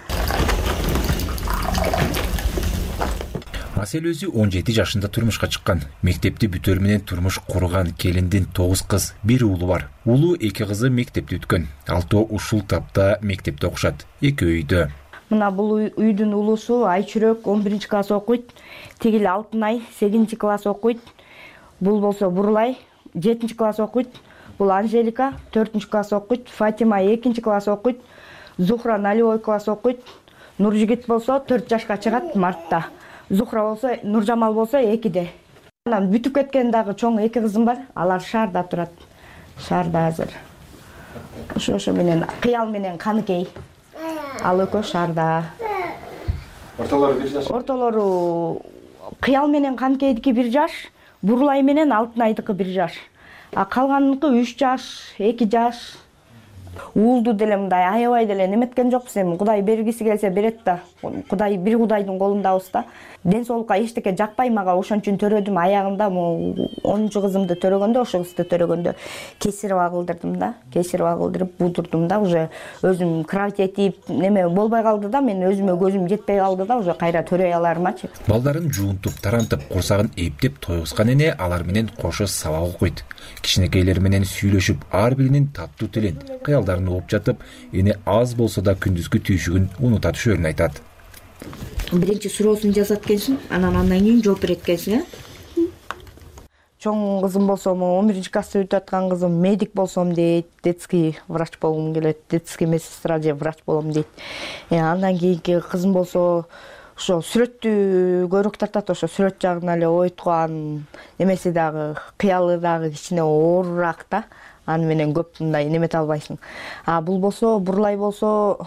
Асел өзү он жети жашында турмушка чыккан. Мектепти бүтөр менен турмуш курган. Келиндин тогуз кыз, бир уулу бар. Уулу эки кызы мектепти бүткөн. Алтоо ушул тапта мектепте окушат. Эки үйдө. Мына бул үйдүн улусу Айчүрөк он биринчи класс окуйт. Тигил Алтынай сегизинчи класс окуйт. Бул болсо Бурлай жетинчи класс окуйт. Бул Анжелика төртүнчү класс окуйт. Фатима экинчи класс окуйт. Зухра нолевой класс окуйт. Нуржигит болсо төрт жашка чыгат мартта. Зухра болсо, Нуржамал болсо экиде. Анан бүтүп кеткен дагы чоң эки кызым бар. Алар шаарда турат. Шаарда азыр. Ошо ошо менен Кыял менен Каныкей. Ал экөө шаарда. Ортолору бир жаш. Ортолору Кыял менен Каныкейдики бир жаш, Бурлай менен Алтынайдыкы бир жаш. А калганыныкы үч жаш, эки жаш. Уулду деле мындай аябай деле неметкен жокпуз. Эми Кудай бергиси келсе берет да. Кудай бир Кудайдын колундабыз да. Ден соолукка эчтеке жакпай мага, ошон үчүн төрөдүм. Аягында онунчу кызымды төрөгөндө, ошо кызды төрөгөндө кесирип агылдырдым да. Кесирип агылдырып будурдум да. Уже өзүм кровать этип неме болбой калды да. Мен өзүмө көзүм жетпей калды да. Уже кайра төрөй алармачы. Балдарын жуунтуп, тарантып, курсагын эптеп тойгузган эне алар менен кошо сабак окуйт. Кичинекейлер менен сүйлөшүп, ар биринин таттуу тилин, кыялдарын угуп жатып, эне аз болсо да күндүзгү түйшүгүн унута түшөрүн айтат. Биринчи суроосун жазат экенсиң, анан андан кийин жооп берет экенсиң, э? Чоң кызым болсо, он биринчи классты бүтүп аткан кызым медик болсом дейт, детский врач болгум келет, детский медсестра же врач болом дейт. Андан кийинки кызым болсо, ошо сүрөттү көрүк тартат, ошо сүрөт жагына эле ойткан, немеси дагы, кыялы дагы кичине оорураак да. Аны менен көп мындай немете албайсың. А бул болсо, Бурлай болсо,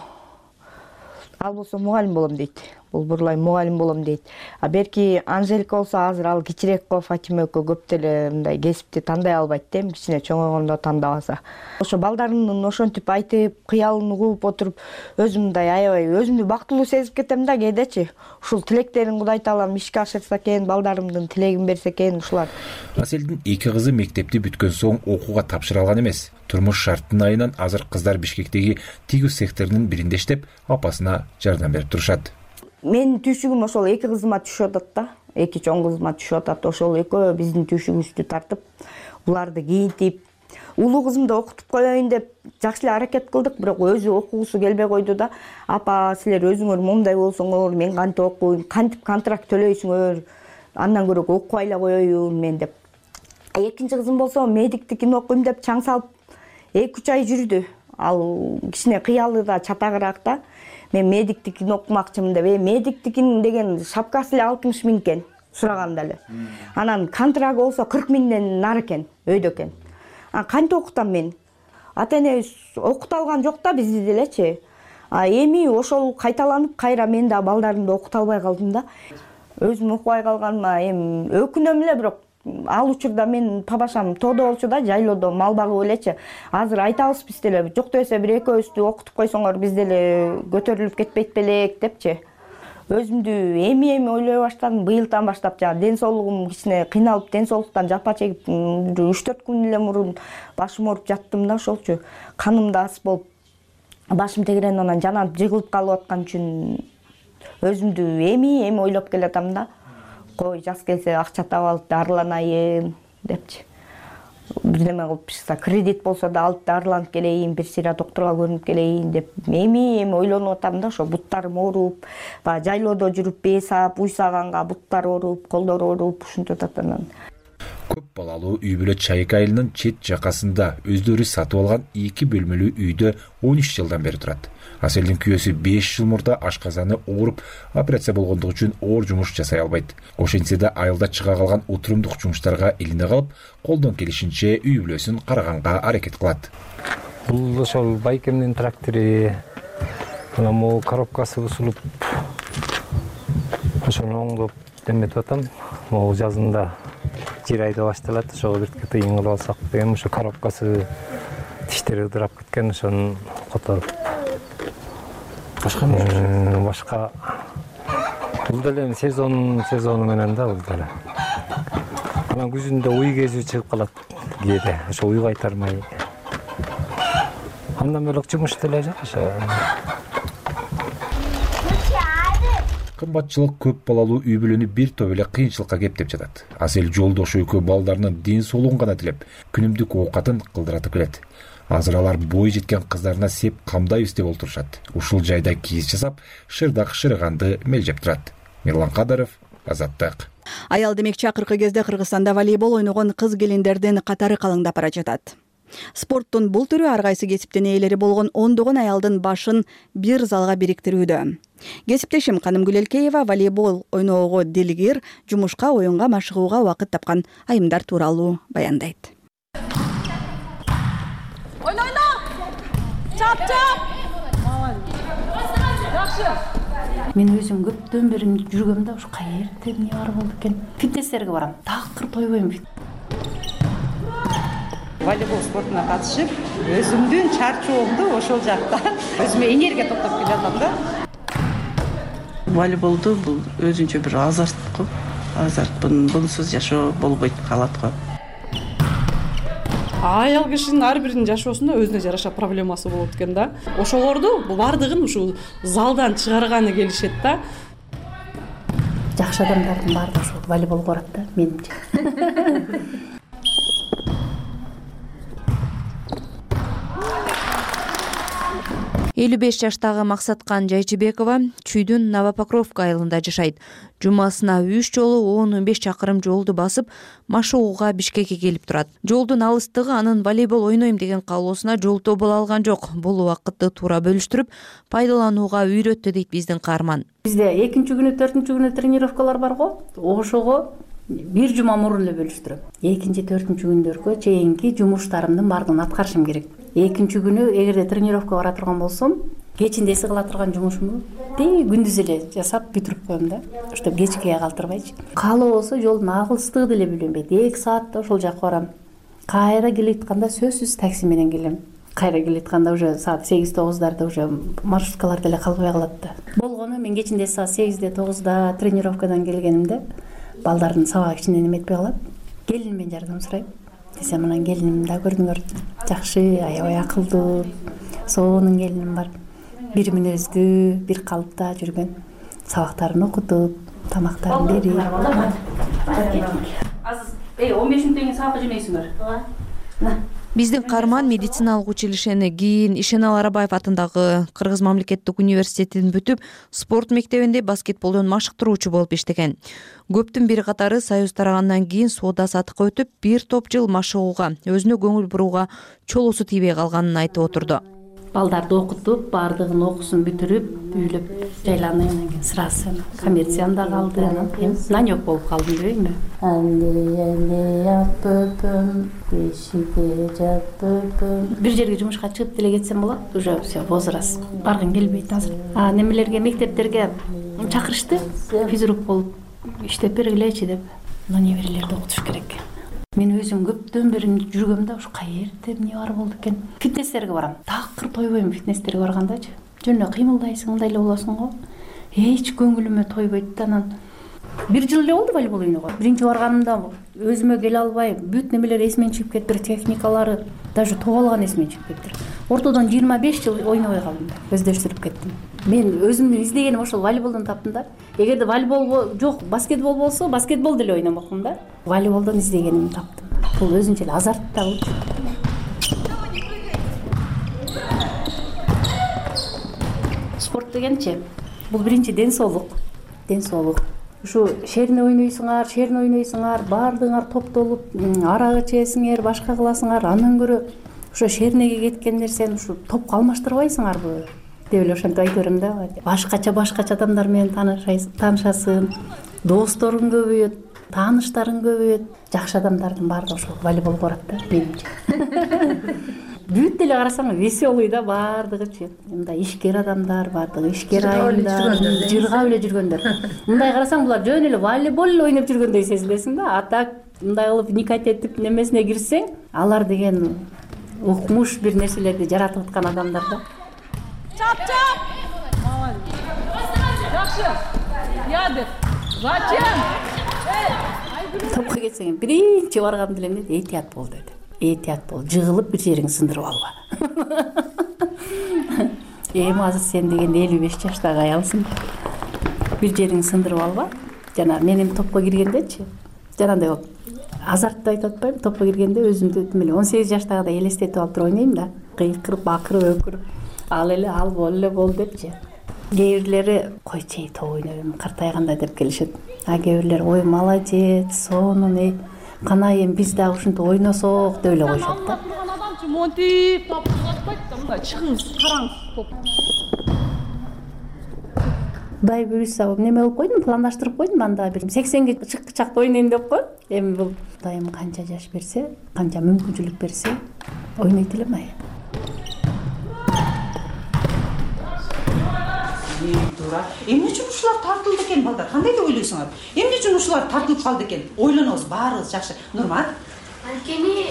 ал болсо мугалим болом дейт. Бул Бурлай мугалим болом дейт. А берки Анжелика болсо азыр ал кичирээк го, Фатима экөө көп деле мындай кесипти тандай албайт да, кичине чоңойгондо тандабаса. Ошо балдарымдын ошентип айтып, кыялын угуп отуруп, өзүм мындай аябай өзүмдү бактылуу сезип кетем да кээдечи. Ушул тилектерин Кудай таалам ишке ашырса экен, балдарымдын тилегин берсе экен ушулар. Аселдин эки кызы мектепти бүткөн соң окууга тапшыра алган эмес. Турмуш шарттын айынан азыр кыздар Бишкектеги тигүү секторунун биринде иштеп, апасына жардам берип турушат. Менин түйшүгүм ошол эки кызыма түшүп атат да. Эки чоң кызыма түшүп атат. Ошол экөө биздин түйшүгүбүздү тартып, буларды кийинтип, улуу кызымды окутуп коеюн деп жакшы эле аракет кылдык, бирок өзү окугусу келбей койду да. Апа, силер өзүңөр момундай болсоңор, мен кантип окуйм, кантип контракт төлөйсүңөр, андан көрө окубай эле коеюн мен деп. Экинчи кызым болсо медиктикин окуйм деп чаң салып эки үч ай жүрдү. Ал кичине кыялы да, чатагыраак да. Мен медиктикин окумакчымын деп, медиктикин деген шапкасы эле алтымыш миң экен, сураганда эле. Анан контрагы болсо кырк миңден нары экен, өйдө экен. А кантип окутам мен? Ата энебиз окута алган жок да бизди делечи. А эми ошол кайталанып, кайра мен да балдарымды окута албай калдым да. Өзүм окубай калганыма эми өкүнөм эле, бирок ал учурда мен папашам тоодо болчу да, жайлоодо мал багып элечи. Азыр айтабыз биз деле, жок десе бир экөөбүздү окутуп койсоңор биз деле көтөрүлүп кетпейт белек депчи. Өзүмдү эми-эми ойлой баштадым, быйылдан баштап жана ден соолугум кичине кыйналып, ден соолуктан жапа чегип, үч төрт күн эле мурун башым ооруп жаттым да, ошолчу. Каным да ас болуп, башым тегерен анан жанап жыгылып калып аткан үчүн өзүмдү эми-эми ойлоп келатам да. Кой, жаз келсе акча таап алып дарыланайын депчи. Бирдеме кылып чыкса, кредит болсо да алып дарыланып келейин, бир сыйра доктурга көрүнүп келейин деп эми-эми ойлонуп атам да. Ошо буттарым ооруп, баягы жайлоодо жүрүп бээ саап, уй саганга буттар ооруп, колдор ооруп, ушинтип атат анан. Көп балалуу үй бүлө Чайык айылынын чет жакасында өздөрү сатып алган эки бөлмөлүү үйдө он үч жылдан бери турат. Аселдин күйөөсү беш жыл мурда ашказаны ооруп, операция болгондугу үчүн оор жумуш жасай албайт. Ошентсе да айылда чыга калган отурумдук жумуштарга илине калып, колдон келишинче үй бүлөсүн караганга аракет кылат. Бул ошол байкемдин трактору, мына могу коробкасы бузулуп, ошону оңдоп деметип атам. Могу жазында жер айда башталат, ошого бир тыйын кылып алсак деген, ошо коробкасы тиштери ыдырап кеткен, ошону которуп. Башка эмне? Башка бул деле сезон сезону менен да бул деле. Анан күзүндө уй кезүү чыгып калат кээде, ошо уй кайтармай. Андан бөлөк жумуш деле жок ошо. Кымбатчылык көп балалуу үй бүлөнү бир топ эле кыйынчылыкка кептеп жатат. Асел Жолдош экөө балдарынын ден соолугун гана тилеп, күнүмдүк оокатын кылдыратып келет. Азыр алар бой жеткен кыздарына сеп камдайбыз деп олтурушат. Ушул жайда кийиз жасап, шырдак шырыганды мелжеп турат. Мирлан Кадаров, Азаттык. Аял демекчи акыркы кезде Кыргызстанда волейбол ойногон кыз келиндердин катары калыңдап бара жатат. Спорттун бул түрү ар кайсы кесиптин ээлери болгон ондогон аялдын башын бир залга бириктирүүдө. Кесиптешим Канымгүл Элкеева волейбол ойноого дилгир, жумушка, оюнга машыгууга убакыт тапкан айымдар тууралуу баяндайт. Oyna oyna. Çap çap. Yaxşı. Мен өзүм көптөн бери жүргөмдө ушу каерде эмне бар болду экен. Фитнестерге барам. Такыр тойбойм. Волейбол спортуна катышып, өзүмдүн чарчоомду ошол жакта өзүмө энергия топтоп келатам да. Волейболду бул өзүнчө бир азарт го. Азарт бунсуз жашоо болбойт, калат го. Аял кишинин ар биринин жашоосунда өзүнө жараша проблемасы болот экен да. Ошолорду бардыгын ушул залдан чыгарганы келишет да. Жакшы адамдардын баары ошол волейболго барат да, менимче. элүү беш жаштагы Максаткан Жайчыбекова Чүйдүн Новопокровка айылында жашайт. Жумасына үч жолу он он беш чакырым жолду басып, машыгууга Бишкекке келип турат. Жолдун алыстыгы анын волейбол ойнойм деген каалоосуна жолтоо боло алган жок. Бул убакытты туура бөлүштүрүп, пайдаланууга үйрөттү дейт биздин каарман. Бизде экинчи күнү, төртүнчү күнү тренировкалар бар го. Ошого бир жума мурун эле бөлүштүрөм. Экинчи, төртүнчү күндөргө чейинки жумуштарымдын баардыгын аткарышым керек. Экинчи күнү эгерде тренировка бара турган болсом, кечинде эсе кыла турган жумушумду тээ күндүз эле жасап бүтүрүп коем да, чтобы кечке калтырбайчы. Каалоо болсо жолдун агылыстыгы деле билинбейт. эки саатта ошол жака барам. Кайра келитканда сөзсүз такси менен келем. Кайра келитканда уже саат сегиз тогуздарда уже маршруткалар деле калбай калат да. Болгону мен кечинде саат сегизде тогузда тренировкадан келгенимде балдардын сабагы кичине неметпей калат. Келинимен жардам сурайм. Десем анан келиним да көрдүңөр, жакшы, аябай акылдуу, сонун келиним бар. Бир мүнөздүү, бир калыпта жүргөн. Сабактарын окутуп, тамактарын берип. Азыр эй он беш мүнөттөн кийин сабакка жөнөйсүңөр. Ооба. Биздин каарман медициналык училищени кийин Ишенал Арабаев атындагы Кыргыз мамлекеттик университетин бүтүп, спорт мектебинде баскетболдон машыктыруучу болуп иштеген. Көптүн бир катары Союз тарагандан кийин соода сатыкка өтүп, бир топ жыл машыгууга, өзүнө көңүл бурууга чолусу тийбей калганын айтып отурду. Балдарды окутуп, баардыгын окуусун бүтүрүп, үйлөп жайланып, анан кийин сырасы коммерциям да калды, анан эми нанёк болуп калдым дебейинби? Бир жерге жумушка чыгып деле кетсем болот, уже все возраст. Баргым келбейт азыр. А немелерге, мектептерге чакырышты, физрук болуп иштеп бергилечи деп. Мына неберелерди окутуш керек. Мен өзүм көптөн бери жүргөмдө ушу каерде эмне бар болду экен. Фитнестерге барам. Такыр тойбойм фитнестерге баргандачы. Жөнүнө кыймылдайсың, мындай эле болосуң го. Эч көңүлүмө тойбойт да. Анан бир жыл эле болду волейбол ойногон. Биринчи барганымда өзүмө келе албай, бүт немелер эсимен чыгып кетиптир, техникалары, даже тоолган эсимен чыгып кетиптир. Ортодон жыйырма беш жыл ойнобой калдым. Өздөштүрүп кеттим. Мен өзүмдүн издегеним ошол волейболдон таптым да. Эгерде волейбол жок, баскетбол болсо, баскетбол деле ойномокмун да. Волейболдон издегенимди таптым. Бул өзүнчө эле азарт да болчу. Спорт дегенчи, бул биринчи ден соолук. Ден соолук. ушу шерне ойнойсуңар, шерне ойнойсуңар, баардыгыңар топтолуп арак ичесиңер, башка кыласыңар, андан көрө ошо шернеге кеткен нерсени ушу топко алмаштырбайсыңарбы деп эле ошентип айтып берем да. Башкача башкача адамдар менен таанышасың, досторуң көбөйөт, тааныштарың көбөйөт. Жакшы адамдардын баардыгы ошол волейболго барат да менимче. Бүт деле карасаң веселый да баардыгычы. Мындай ишкер адамдар, баардыгы ишкер айылдар, жыргап эле жүргөндөр. Мындай карасаң булар жөн эле волейбол эле ойноп жүргөндөй сезилесиң да. А так мындай кылып никат этип немесине кирсең, алар деген укмуш бир нерселерди жаратып аткан адамдар да. Чап, чап! Жакшы. Ядыр. Зачем? Топко кетсең, биринчи баргам деле эмне? Этият бол деди. Этият бол, жыгылып бир жериңди сындырып алба. Эми азыр сен деген элүү беш жаштагы аялсың. Бир жериңди сындырып алба. Жана мен эми топко киргендечи, жанагындай азартты айтып атпайбы, топко киргенде өзүмдү эле он сегиз жаштагыдай элестетип алып туруп ойнойм да. Кыйкырып, акырып, өкүрүп, ал эле ал бол эле бол депчи. Кээ бирлери койчу топ ойнойм, картайганда деп келишет. А кээ бирлери ой молодец, сонун, эй, кана эми биз дагы ушинтип ойносок деп эле коюшат да. Адамчы монтип, топ атпайт да, мындай чыгыңыз, караңыз топ. Дай буюрса, неме кылып койдум, пландаштырып койдум, анда бир сексенге чыкты чакта ойнойм деп коем. Эми бул Кудайым канча жаш берсе, канча мүмкүнчүлүк берсе, ойнойт элем ай. Эмне үчүн ушулар тартылды экен балдар? Кандай деп ойлойсуңар? Эмне үчүн ушулар тартылып калды экен? Ойлонобуз баарыбыз жакшы. Нурмат? Анткени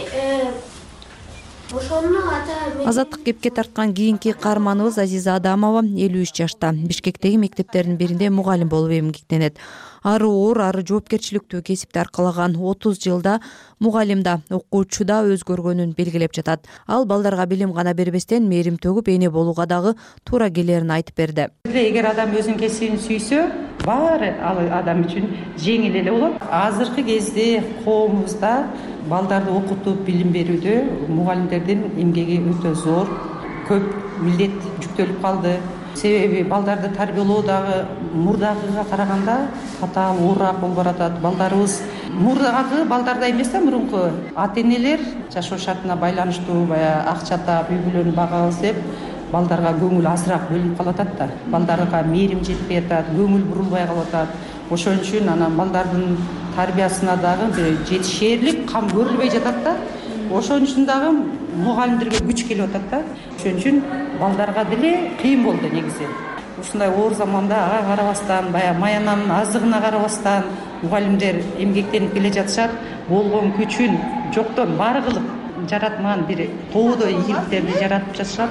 ошону ата Азаттык кепке тарткан кийинки каарманыбыз Азиза Адамова элүү үч жашта. Бишкектеги мектептердин биринде мугалим болуп эмгектенет. Ары оор, ары жоопкерчиликтүү кесипти аркалаган отуз жылда мугалим да, окуучу да өзгөргөнүн белгилеп жатат. Ал балдарга билим гана бербестен мээрим төгүп эне болууга дагы туура келерин айтып берди. Эгер адам өзүнүн кесибин сүйсө, баары ал адам үчүн жеңил эле болот. Азыркы кезде коомубузда балдарды окутуп билим берүүдө мугалимдердин эмгеги өтө зор, көп милдет жүктөлүп калды. Себеби балдарды тарбиялоо дагы мурдагыга караганда катаал оорураак болуп баратат. Балдарыбыз мурдагы балдарда эмес да, мурунку ата-энелер жашоо шартына байланыштуу баягы акча таап, үй бүлөнү багабыз деп балдарга көңүл азыраак бөлүнүп калатат да. Балдарга мээрим жетпей атат, көңүл бурулбай калатат. Ошон үчүн анан балдардын тарбиясына дагы бир жетишээрлик кам көрүлбөй жатат да. Ошон үчүн дагы мугалимдерге күч келип атат да. Ошон үчүн балдарга деле кыйын болду негизи. Ушундай оор заманда ага карабастан, баягы маянанын аздыгына карабастан мугалимдер эмгектенип келе жатышат. Болгон күчүн жоктон бар кылып жаратман бир тоодо ийгиликтерди жаратып жатышат.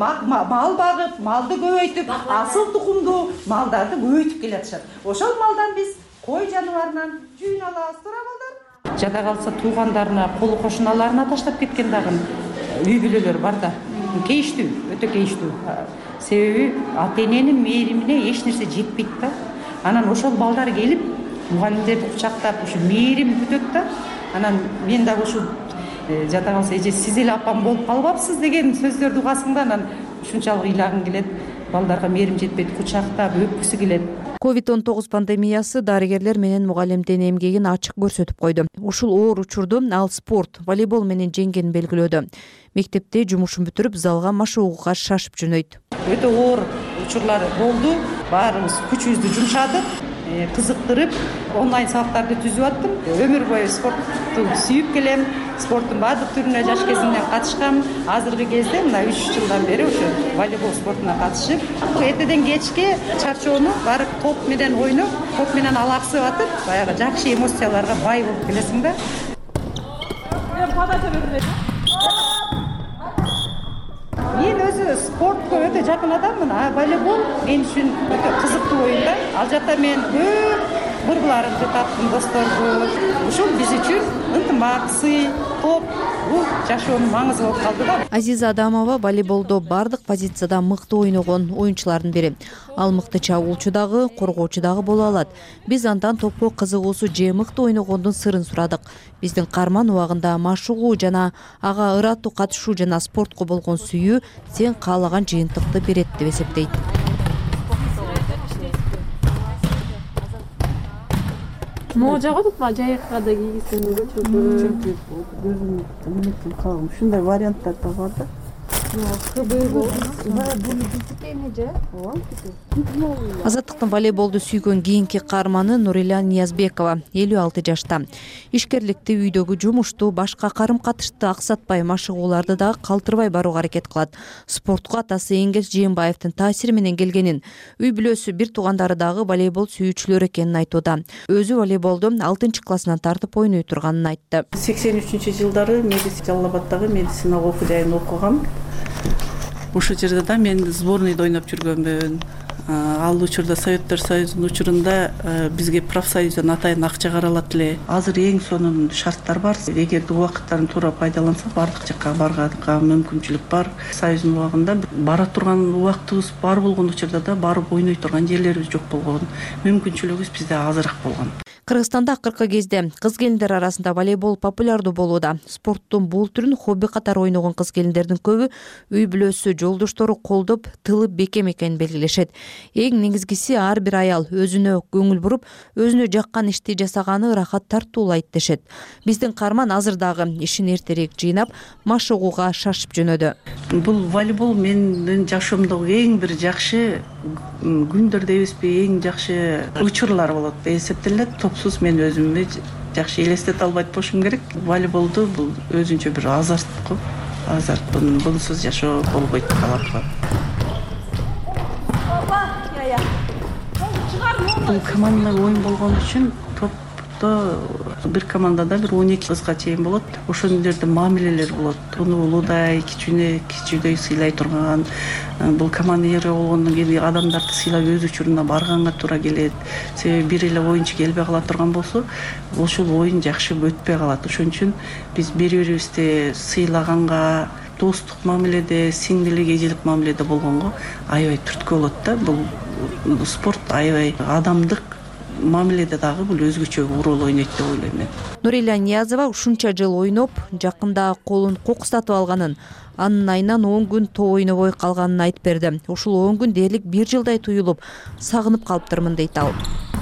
Мал багып, малды көбөйтүп, асыл тукумдуу малдарды көбөйтүп келе жатышат. Ошол малдан биз кой жаныбарынан жүйүн алабыз, туура балдар? Жада калса туугандарына, колу кошуналарына таштап кеткен дагы үй бүлөлөр бар да. Кейиштүү, өтө кейиштүү. Себеби ата-эненин мээримине эч нерсе жетпейт да. Анан ошол балдар келип, мугалимдерди кучактап, ушу мээрим күтөт да. Анан мен дагы ушу жада калса эже сиз эле апам болуп калбапсыз деген сөздөрдү угасың да, анан ушунчалык ыйлагың келет. Балдарга мээрим жетпейт, кучактап, өпкүсү келет. ковид он тогуз пандемиясы дарыгерлер менен мугалимдин эмгегин ачык көрсөтүп койду. Ушул оор учурду ал спорт, волейбол менен жеңгенин белгилөөдө. Мектепте жумушун бүтүрүп, залга машыгууга шашып жөнөйт. Өтө оор учурлар болду. Баарыбыз күчүбүздү жумшадык, кызыктырып, онлайн сабактарды түзүп аттым. Өмүр бою спортту сүйүп келем. Спорттун баардык түрүнө жаш кезимден катышкам. Азыркы кезде мына үч жылдан бери ошо волейбол спортуна катышып, эртеден кечке чарчоону барып топ менен ойноп, топ менен алаксып атып, баягы жакшы эмоцияларга бай болуп келесиң да. Мен өзү спортко өтө жакын адаммын, а волейбол мен үчүн өтө кызыктуу оюн да. Ал жакта мен көп курбуларымды таптым, досторду. Ушул биз үчүн ынтымак, сый, топ бул жашоонун маңызы болуп калды да. Азиза Адамова волейболдо бардык позицияда мыкты ойногон оюнчулардын бири. Ал мыкты чабуулчу дагы, коргоочу дагы боло алат. Биз андан топко кызыгуусу же мыкты ойногондун сырын сурадык. Биздин каарман убагында машыгуу жана ага ыраттуу катышуу жана спортко болгон сүйүү сен каалаган жыйынтыкты берет деп эсептейт. могу жагат баягы жайыкка да кийгизсең көзүм эметип калгам. Ушундай варианттар да бар да. Азаттыктын волейболду сүйгөн кийинки каарманы Нурила Ниязбекова, элүү алты жашта. Ишкерликти, үйдөгү жумушту, башка карым катышты аксатпай, машыгууларды да калтырбай барууга аракет кылат. Спортко атасы Энгес Жээнбаевдин таасири менен келгенин, үй бүлөсү, бир туугандары дагы волейбол сүйүүчүлөр экенин айтууда. Өзү волейболду алтынчы классынан тартып ойной турганын айтты. сексен үчүнчү жылдары Жалал Абаддагы медицина окуу жайын окугам. Ошол жерде да мен сборныйда ойноп жүргөнмүн. Ал учурда Советтер Союзунун учурунда бизге профсоюздон атайын акча каралат эле. Азыр эң сонун шарттар бар. Эгерде убакыттарын туура пайдаланса, бардык жакка барганга мүмкүнчүлүк бар. Союздун убагында бара турган убактыбыз бар болгон учурда да барып ойной турган жерлерибиз жок болгон. Мүмкүнчүлүгүбүз бизде азыраак болгон. Кыргызстанда акыркы кезде кыз келиндер арасында волейбол популярдуу болууда. Спорттун бул түрүн хобби катары ойногон кыз келиндердин көбү үй бүлөсү, жолдоштору колдоп, тылып бекем экенин белгилешет. Эң негизгиси ар бир аял өзүнө көңүл буруп, өзүнө жаккан ишти жасаганы ырахат тартуулайт дешет. Биздин каарман азыр дагы ишин эртерээк жыйнап, машыгууга шашып жөнөдү. Бул волейбол менин жашоомдогу эң бир жакшы күндөр дебизби, эң жакшы учурлар болот деп эсептелет. Топсуз мен өзүмдү жакшы элестете албайт болушум керек. Волейболду бул өзүнчө бир азарт го. Азарт, бунсуз жашоо болбойт калат. Бул командалык оюн болгон үчүн топто бир командада бир он эки кызга чейин болот. Ошол жерде мамилелер болот. Уну улуудай, кичүүнө кичүүдөй сыйлай турган. Бул командир болгондон кийин адамдарды сыйлап өз учуруна барганга туура келет. Себеби бир эле оюнчу келбей кала турган болсо, ошол оюн жакшы өтпөй калат. Ошон үчүн биз бири-бирибизди сыйлаганга, достук мамиледе, сиңдилик, эжелик мамиледе болгонго аябай түрткү болот да. Бул спорт аябай адамдык мамиледе дагы бул өзгөчө роль ойнойт деп ойлойм мен. Нурила Ниязова ушунча жыл ойноп, жакында колун кокустатып алганын, анын айынан он күн тоо ойнобой калганын айтып берди. Ушул он күн дээрлик бир жылдай туюлуп, сагынып калыптырмын дейт ал.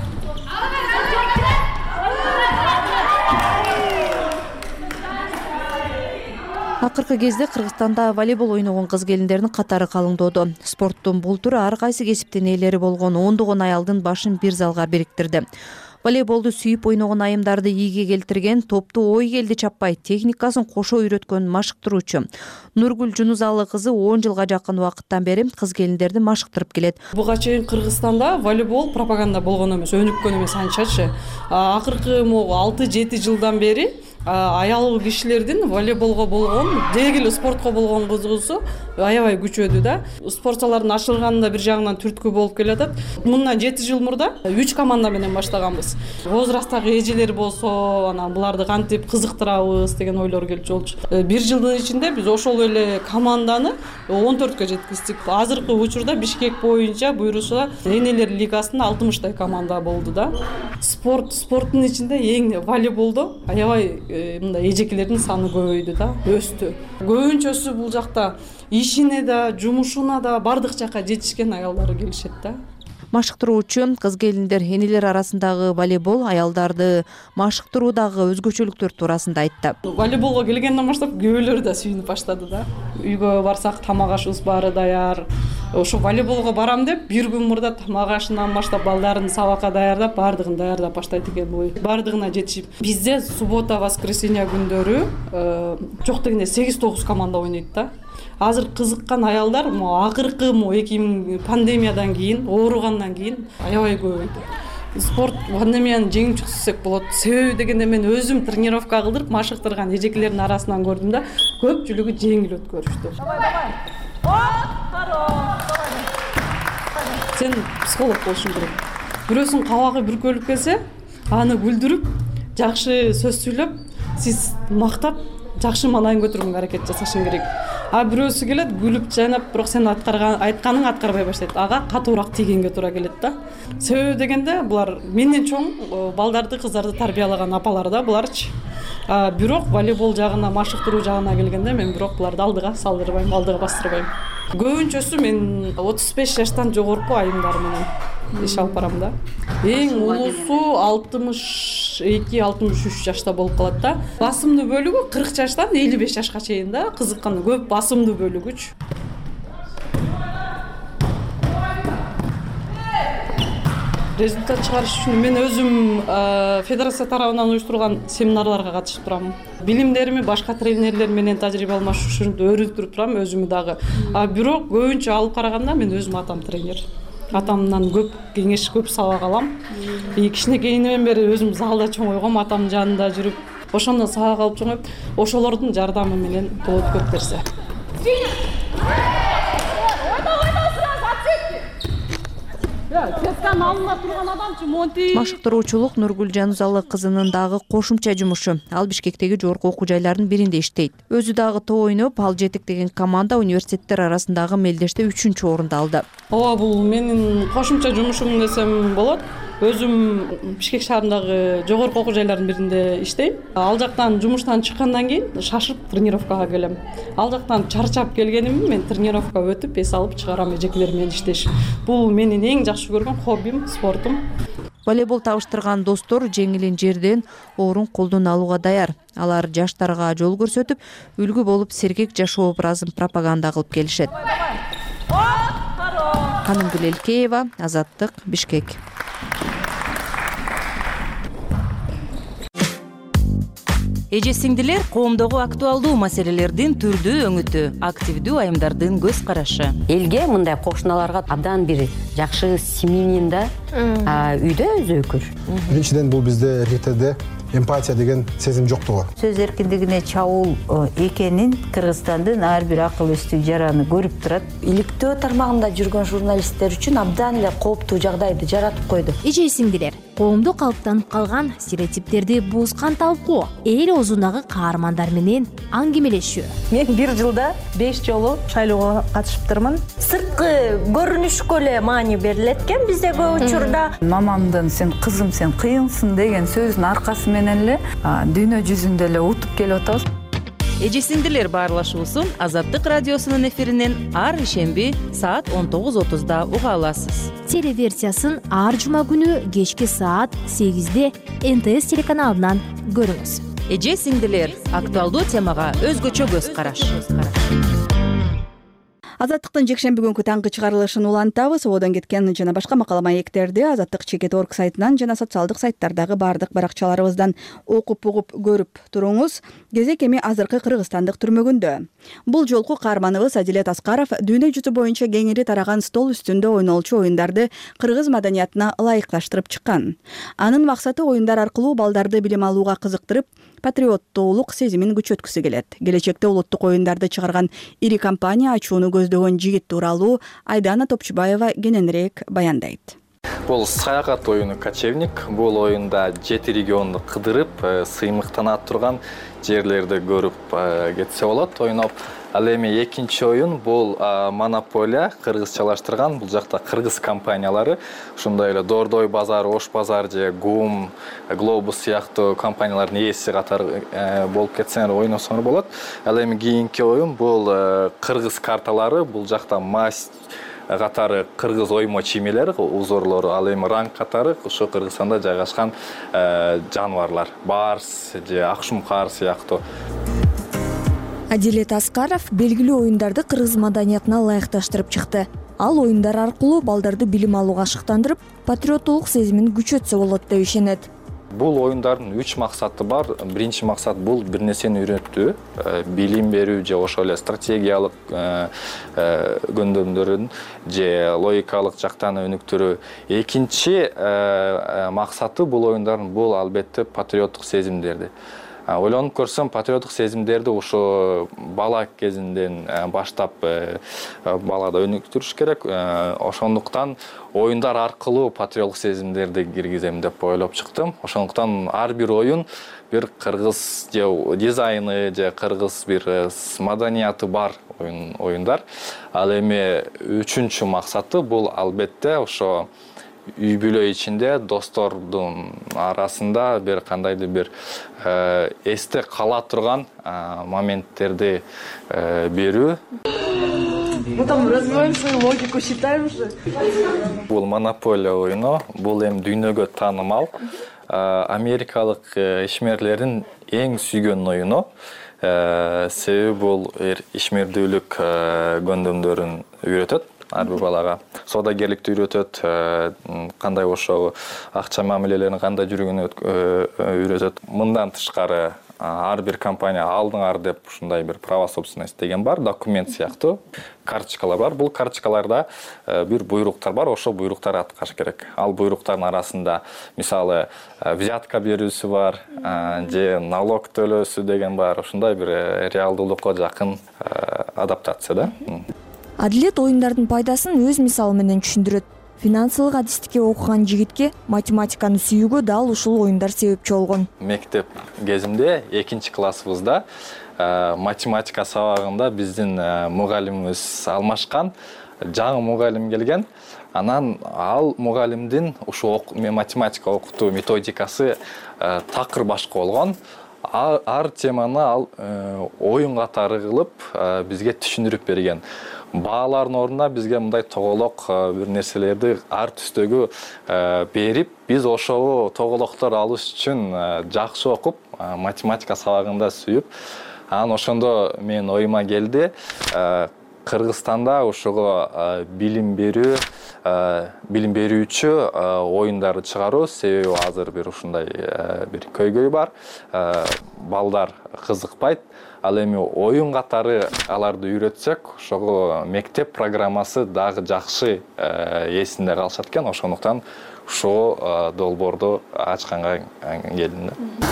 Акыркы кезде Кыргызстанда волейбол ойногон кыз келиндердин катары калыңдоодо. Спорттун бул түрү ар кайсы кесиптин ээлери болгон ондогон аялдын башын бир залга бириктирди. Волейболду сүйүп ойногон айымдарды ийге келтирген, топту ой келди чаппай, техникасын кошо үйрөткөн машыктыруучу Нургүл Жунузалы кызы он жылга жакын убакыттан бери кыз келиндерди машыктырып келет. Буга чейин Кыргызстанда волейбол пропаганда болгон эмес, өнүккөн эмес анчачы. Акыркы алты жети жылдан бери аял кишилердин волейболго болгон, дегил спортко болгон кызыгуусу аябай күчөдү да. Спортчулардын ачылганында бир жагынан түрткү болуп келатат. Мындан жети жыл мурда үч команда менен баштаганбыз. Возрасттагы эжелер болсо, анан буларды кантип кызыктырабыз деген ойлор келчү болчу. Бир жылдын ичинде биз ошол эле команданы он төрткө жеткиздик. Азыркы учурда Бишкек боюнча буйрушла энелер лигасында алтымыштай команда болду да. Спорт, спорттун ичинде эң волейболдо аябай мындай эжекелердин саны көбөйдү да, өстү. Көбүнчөсү бул жакта ишине да, жумушуна да бардык жакка жетишкен аялдар келишет да. Машыктыруучу кыз келиндер энелер арасындагы волейбол аялдарды машыктыруудагы өзгөчөлүктөр туурасында айтты. Волейболго келгенден баштап күйөөлөр да сүйүнүп баштады да. Үйгө барсак тамак ашыбыз баары даяр. Ошо волейболго барам деп бир күн мурда тамак ашынан баштап балдарын сабакка даярдап, бардыгын даярдап баштайт экен бу. Бардыгына жетишип. Бизде суббота, воскресенье күндөрү жок дегенде сегиз тогуз команда ойнойт да. Азыр кызыккан аялдар акыркы эки миң пандемиядан кийин, ооругандан кийин аябай көбөйдү. Спорт пандемияны жеңип чыкса десек болот. Себеби дегенде мен өзүм тренировка кылдырып машыктырган эжекелердин арасынан көрдүм да, көпчүлүгү жеңил өткөрүштү. Сен психолог болушуң керек. Бирөөсүн кабагы бүркөлүп келсе, аны күлдүрүп, жакшы сөз сүйлөп, сиз мактап, жакшы маанайын көтөргөнгө аракет жасашың керек. А бирөөсү келет, күлүп жайнап, бирок сен аткарган, айтканың аткарбай баштайт. Ага катуураак тийгенге туура келет да. Себеби дегенде булар менден чоң балдарды, кыздарды тарбиялаган апалар да буларчы. А бирок волейбол жагына, машыктыруу жагына келгенде мен бирок буларды алдыга салдырбайм, алдыга бастырбайм. Көбүнчөсү мен отуз беш жаштан жогорку айымдар менен иш алып барам да. Эң улуусу алтымыш эки алтымыш үч жашта болуп калат да. Басымдуу бөлүгү кырк жаштан элүү беш жашка чейин да. Кызыккан көп басымдуу бөлүгүчү. Результат чыгарыш үчүн мен өзүм федерация тарабынан уюштурган семинарларга катышып турам. Билимдерими башка тренерлер менен тажрыйба алмашуу үчүн өөрүнтүрүп турам өзүмү дагы. А бирок көбүнчө алып караганда мен өзүм атам тренер. Атамдан көп кеңеш, көп сабак алам. И кичинекейинен бери өзүм залда чоңойгом, атамдын жанында жүрүп, ошондон сабак алып чоңоюп, ошолордун жардамы менен болот көп нерсе. Машыктыруучулук Нургүл Жанузалы кызынын дагы кошумча жумушу. Ал Бишкектеги жогорку окуу жайлардын биринде иштейт. Өзү дагы тоо ойноп, ал жетек деген команда университеттер арасындагы мелдеште үчүнчү орунду алды. Ооба, бул менин кошумча жумушум десем болот. Өзүм Бишкек шаарындагы жогорку окуу жайлардын биринде иштейм. Ал жактан жумуштан чыккандан кийин шашып тренировкага келем. Ал жактан чарчап келгенимди мен тренировка өтүп эс алып чыгарам эжекелер менен иштеш. Бул менин эң жакшы көргөн хоббим, спортум. Волейбол табыштырган достор жеңилин жерден орун колдон алууга даяр. Алар жаштарга жол көрсөтүп, үлгү болуп сергек жашоо образын пропаганда кылып келишет. Канымгүл Элкеева, Азаттык, Бишкек. Эже сиңдилер коомдогу актуалдуу маселелердин түрдүү өңүтү, активдүү айымдардын көз карашы. Элге мындай кошуналарга абдан бир жакшы семьянин да үйдө өзөкүр. Биринчиден бул бизде эркектерде эмпатия деген сезим жоктугу. Сөз эркиндигине чабуул экенин Кыргызстандын ар бир акыл эстүү жараны көрүп турат. Иликтөө тармагында жүргөн журналисттер үчүн абдан эле кооптуу жагдайды жаратып койду. Эже сиңдилер, коомдо калыптанып калган стереотиптерди буузган талкуу, эл оозундагы каармандар менен аңгемелешүү. Мен бир жылда беш жолу шайлоого катышыптырмын. Сырткы көрүнүшкө эле маани берилет экен бизде көп учурда. Мамамдын сен кызым сен кыйынсың деген сөзүнүн аркасы менен эле дүйнө жүзүндө эле утуп келип атабыз. Эже сиңдилер баарлашуусун Азаттык радиосунун эфиринен ар ишемби саат он тогуз отузда уга аласыз. Телеверсиясын ар жума күнү кечки саат сегизде эн тэ эс телеканалынан көрүңүз. Эже сиңдилер актуалдуу темага өзгөчө көз караш. Азаттыктын жекшемби күнкү таңкы чыгарылышын улантабыз. Одон кеткен жана башка макала маектерди Азаттык чекит точка орг сайтынан жана социалдык сайттардагы бардык баракчаларыбыздан окуп угуп көрүп туруңуз. Кезек эми азыркы кыргызстандык түрмөгүндө. Бул жолку каарманыбыз Адилет Аскаров дүйнө жүзү боюнча кеңири тараган стол үстүндө ойнолчу оюндарды кыргыз маданиятына ылайыкташтырып чыккан. Анын максаты оюндар аркылуу балдарды билим алууга кызыктырып, патриоттуулук сезимин күчөткүсү келет. Келечекте улуттук оюндарды чыгарган ири компания ачууну көздөгөн жигит тууралуу Айдана Топчубаева кененирээк баяндайт. Бул саякат оюну кочевник. Бул оюнда жети регионду кыдырып, сыймыктана турган жерлерди көрүп кетсе болот, ойноп. Ал эми экинчи оюн бул монополия, кыргызчалаштырган. Бул жакта кыргыз компаниялары, ушундай эле Дордой базар, Ош базар же Гум, Глобус сыяктуу компаниялардын ээси катары болуп кетсеңер ойносоңор болот. Ал эми кийинки оюн бул кыргыз карталары, бул жакта масть катары кыргыз оймо чимелер, узорлору, ал эми ранг катары ушу Кыргызстанда жайгашкан жаныбарлар, барс же акшумкар сыяктуу. Адилет Аскаров белгилүү оюндарды кыргыз маданиятына ылайыкташтырып чыкты. Ал оюндар аркылуу балдарды билим алууга ашыктандырып, патриоттуулук сезимин күчөтсө болот деп ишенет. Бул оюндардын үч максаты бар. Биринчи максат бул бир нерсени үйрөтүү, билим берүү же ошол эле стратегиялык көндөмдөрүн же логикалык жактан өнүктүрүү. Экинчи максаты бул оюндардын бул албетте патриоттук сезимдерди. Ойлонуп көрсөм, патриоттук сезимдерди ошо бала кезинден баштап балада өнүктүрүш керек. Ошондуктан оюндар аркылуу патриоттук сезимдерди киргизем деп ойлоп чыктым. Ошондуктан ар бир оюн бир кыргыз же дизайны же кыргыз бир маданияты бар оюндар. Ал эми үчүнчү максаты бул албетте ошо үй бүлө ичинде достордун арасында бир кандайдыр бир эсте кала турган моменттерди берүү. Мы там развиваем свою логику, считаем же. Бул монополия оюну, бул эми дүйнөгө таанымал америкалык ишмерлердин эң сүйгөн оюну. Себеби бул ишмердүүлүк көндөмдөрүн үйрөтөт ар бир балага. Соодагерликти үйрөтөт, кандай ошо акча мамилелерин кандай жүргөнүн үйрөтөт. Мындан тышкары ар бир компания алдыңар деп ушундай бир право собственности деген бар, документ сыяктуу карточкалар бар. Бул карточкаларда бир буйруктар бар, ошо буйруктарды аткарыш керек. Ал буйруктардын арасында мисалы взятка берүүсү бар, же налог төлөөсү деген бар. Ушундай бир реалдуулукка жакын адаптация да. Адилет оюндардын пайдасын өз мисалы менен түшүндүрөт. Финансылык адистикке окуган жигитке математиканы сүйүүгө дал ушул оюндар себепчи болгон. Мектеп кезимде экинчи классыбызда математика сабагында биздин мугалимибиз алмашкан, жаңы мугалим келген. Анан ал мугалимдин ушу математика окутуу методикасы такыр башка болгон. Ар теманы ал оюн катары кылып бизге түшүндүрүп берген. Баалардын ордуна бизге мындай тоголок бир нерселерди ар түстөгү берип, биз ошого тоголоктор алыш үчүн жакшы окуп, математика сабагында сүйүп, анан ошондо мен оюма келди. Кыргызстанда ошого билим берүү, билим берүүчү оюндарды чыгаруу, себеби азыр бир ушундай бир көйгөй бар. Балдар кызыкпайт. Ал эми оюн катары аларды үйрөтсөк, ошого мектеп программасы дагы жакшы эсинде калышат экен. Ошондуктан ушул долбоорду ачканга келдим.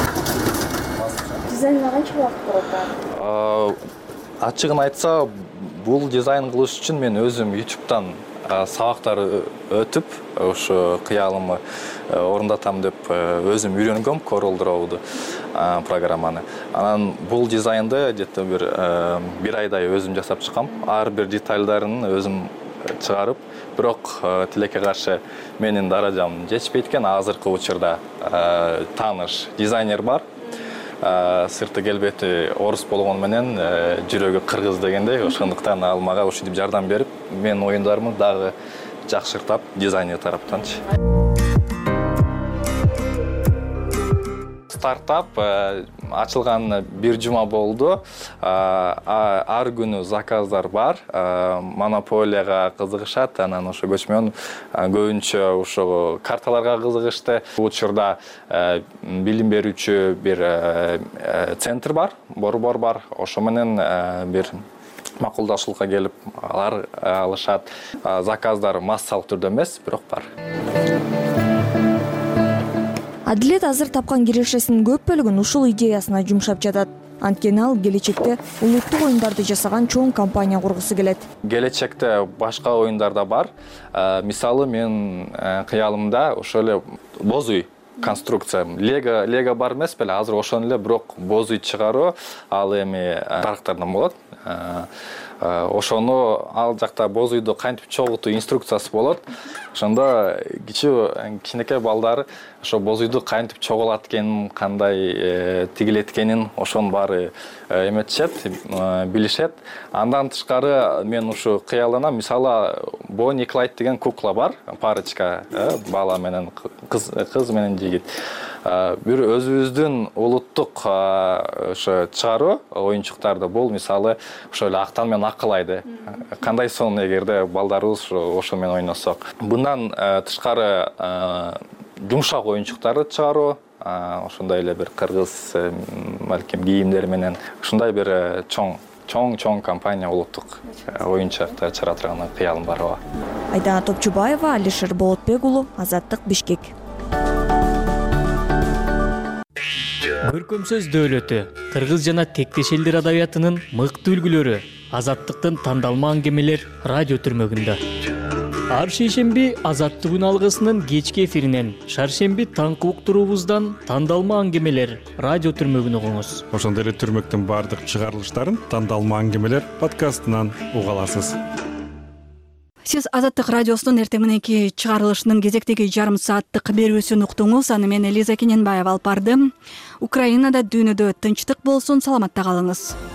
Дизайнга канча убакыт кетет? Ачыгын айтса, бул дизайн кылыш үчүн мен өзүм ютубтан сабактар өтүп, ошо кыялымы орундатам деп өзүм үйрөнгөм Corel Draw'ду программаны. Анан бул дизайнды где-то бир бир айдай өзүм жасап чыккам. Ар бир детальдарын өзүм чыгарып, бирок тилекке каршы менин даражам жетишпейт экен. Азыркы учурда тааныш дизайнер бар. Сырты келбети орус болгону менен жүрөгү кыргыз дегендей, ошондуктан ал мага ушинтип жардам берип, мен оюндарымды дагы жакшыртап, дизайнер тараптанчы. Стартап ачылган бир жума болду. Ар күнү заказдар бар. Монополияга кызыгышат, анан ошо көчмөн көбүнчө ошо карталарга кызыгышты. Учурда билим берүүчү бир центр бар, борбор бар. Ошо менен бир макулдашуулукка келип алар алышат. Заказдар массалык түрдө эмес, бирок бар. Адилет азыр тапкан кирешесинин көп бөлүгүн ушул идеясына жумшап жатат. Анткени ал келечекте улуттук оюндарды жасаган чоң компания кургусу келет. Келечекте башка оюндар да бар. Мисалы мен кыялымда ошол эле боз үй конструкция, лего лего бар эмес беле, азыр ошону эле, бирок боз үй чыгаруу ал эми тарактардан болот. Ошону ал жакта боз үйдү кантип чогултуу инструкциясы болот. Ошондо кичүү кичинекей балдар ошо боз үйдү кантип чогулат экенин, кандай тигилет экенин ошонун баары эметишет, билишет. Андан тышкары мен ушу кыялданам. Мисалы Бонни Клайд деген кукла бар, парочка, бала менен кыз кыз менен жигит. Бир өзүбүздүн улуттук ошо чыгаруу оюнчуктарды бул мисалы ошо эле актан менен акылайды. Кандай сон эгерде балдарыбыз ошо менен ойносок. Bundan тышкары жумшак оюнчуктарды чыгаруу, ошондой эле бир кыргыз балким кийимдер менен ушундай бир чоң чоң-чоң компания улуттук оюнчуктар чыгара турган кыялым бар. Айдана Топчубаева, Алишер Болотбек уулу, Азаттык, Бишкек. Көркөм сөз дөөлөтү, кыргыз жана тектеш элдер адабиятынын мыкты үлгүлөрү, Азаттыктын тандалма аңгемелер радио түрмөгүндө. Ар шейшемби Азаттык күн алгысынын кечки эфиринен, шаршемби таңкы уктуруубуздан тандалма аңгемелер радио түрмөгүн угуңуз. Ошондой эле түрмөктүн баардык чыгарылыштарын тандалма аңгемелер подкастынан уга аласыз. Сиз Азаттык радиосунун эртең мененки чыгарылышынын кезектеги жарым сааттык берүүсүн уктуңуз. Аны мен Элиза Кененбаева алып бардым. Украинада дүйнөдө тынчтык болсун, саламатта калыңыз.